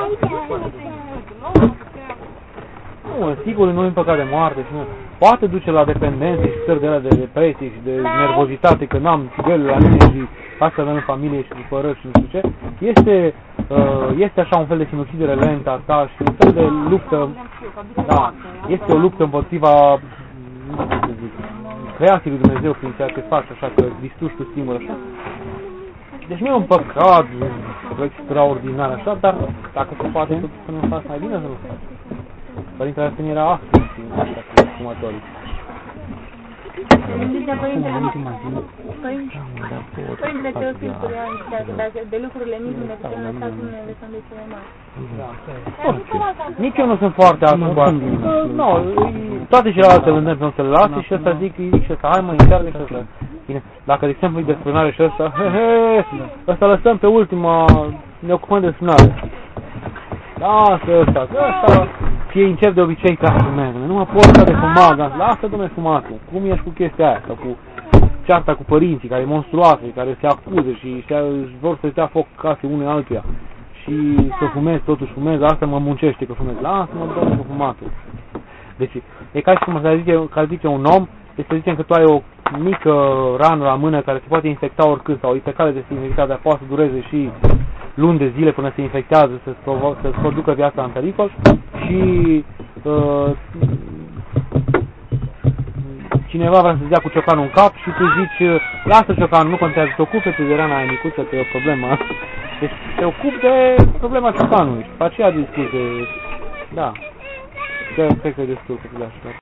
[SPEAKER 1] nu, sigur, nu e păcat de moarte și nu. Poate duce la dependențe și stări de alea de depresie și de nervozitate, că n-am țigările la mine și asta avem în familie și supărări și nu știu ce. Este, uh, este așa un fel de sinucidere lentă a ta și un fel de luptă, da, este o luptă împotriva, nu știu ce zic, creației lui Dumnezeu prin ceea ce faci, așa că distrugi tu singur, așa. Deci nu e un păcat extraordinar, așa, dar dacă se poate să nu faci mai bine, să nu faci. Părintele Arsen era astfel și așa cu fumătorii.
[SPEAKER 2] Părintele Teofil spunea de lucrurile mici unde putem lăsa unele sunt de cele mari.
[SPEAKER 1] Nici eu nu sunt foarte altceva. Nu, toate celelalte vândăm pe să le lase și ăsta zic, îi zic și ăsta, hai mă, încearcă și ăsta. Bine, dacă de exemplu îi desprânare și ăsta, he he, ăsta lăsăm pe ultima, ne ocupăm de sprânare. Lasă ăsta, că ăsta fie încep de obicei ca să mergă. Nu mă pot sta de fumat, dar lasă dom'le fumatul. Cum ești cu chestia aia? Sau cu cearta cu părinții, care e monstruoasă, care se acuze și își vor să-ți dea foc case unei altuia. Și să fumezi, totuși fumezi, asta mă muncește că fumezi. Lasă-mă, dom'le, cu fumatul. Deci, e ca și cum să zice, ca zice un om, este să zicem că tu ai o mică rană la mână care se poate infecta oricând sau e pe cale de se infecta, dar poate să dureze și luni de zile până se infectează, să-ți, provo- să-ți producă viața în pericol și uh, cineva vrea să-ți dea cu ciocanul în cap și tu zici, lasă ciocanul, nu contează, te ocupe-te de rana aia micuță, că e o problemă. Deci te ocupi de problema ciocanului și pe aceea discuți de... Da, cred că e destul că te lași.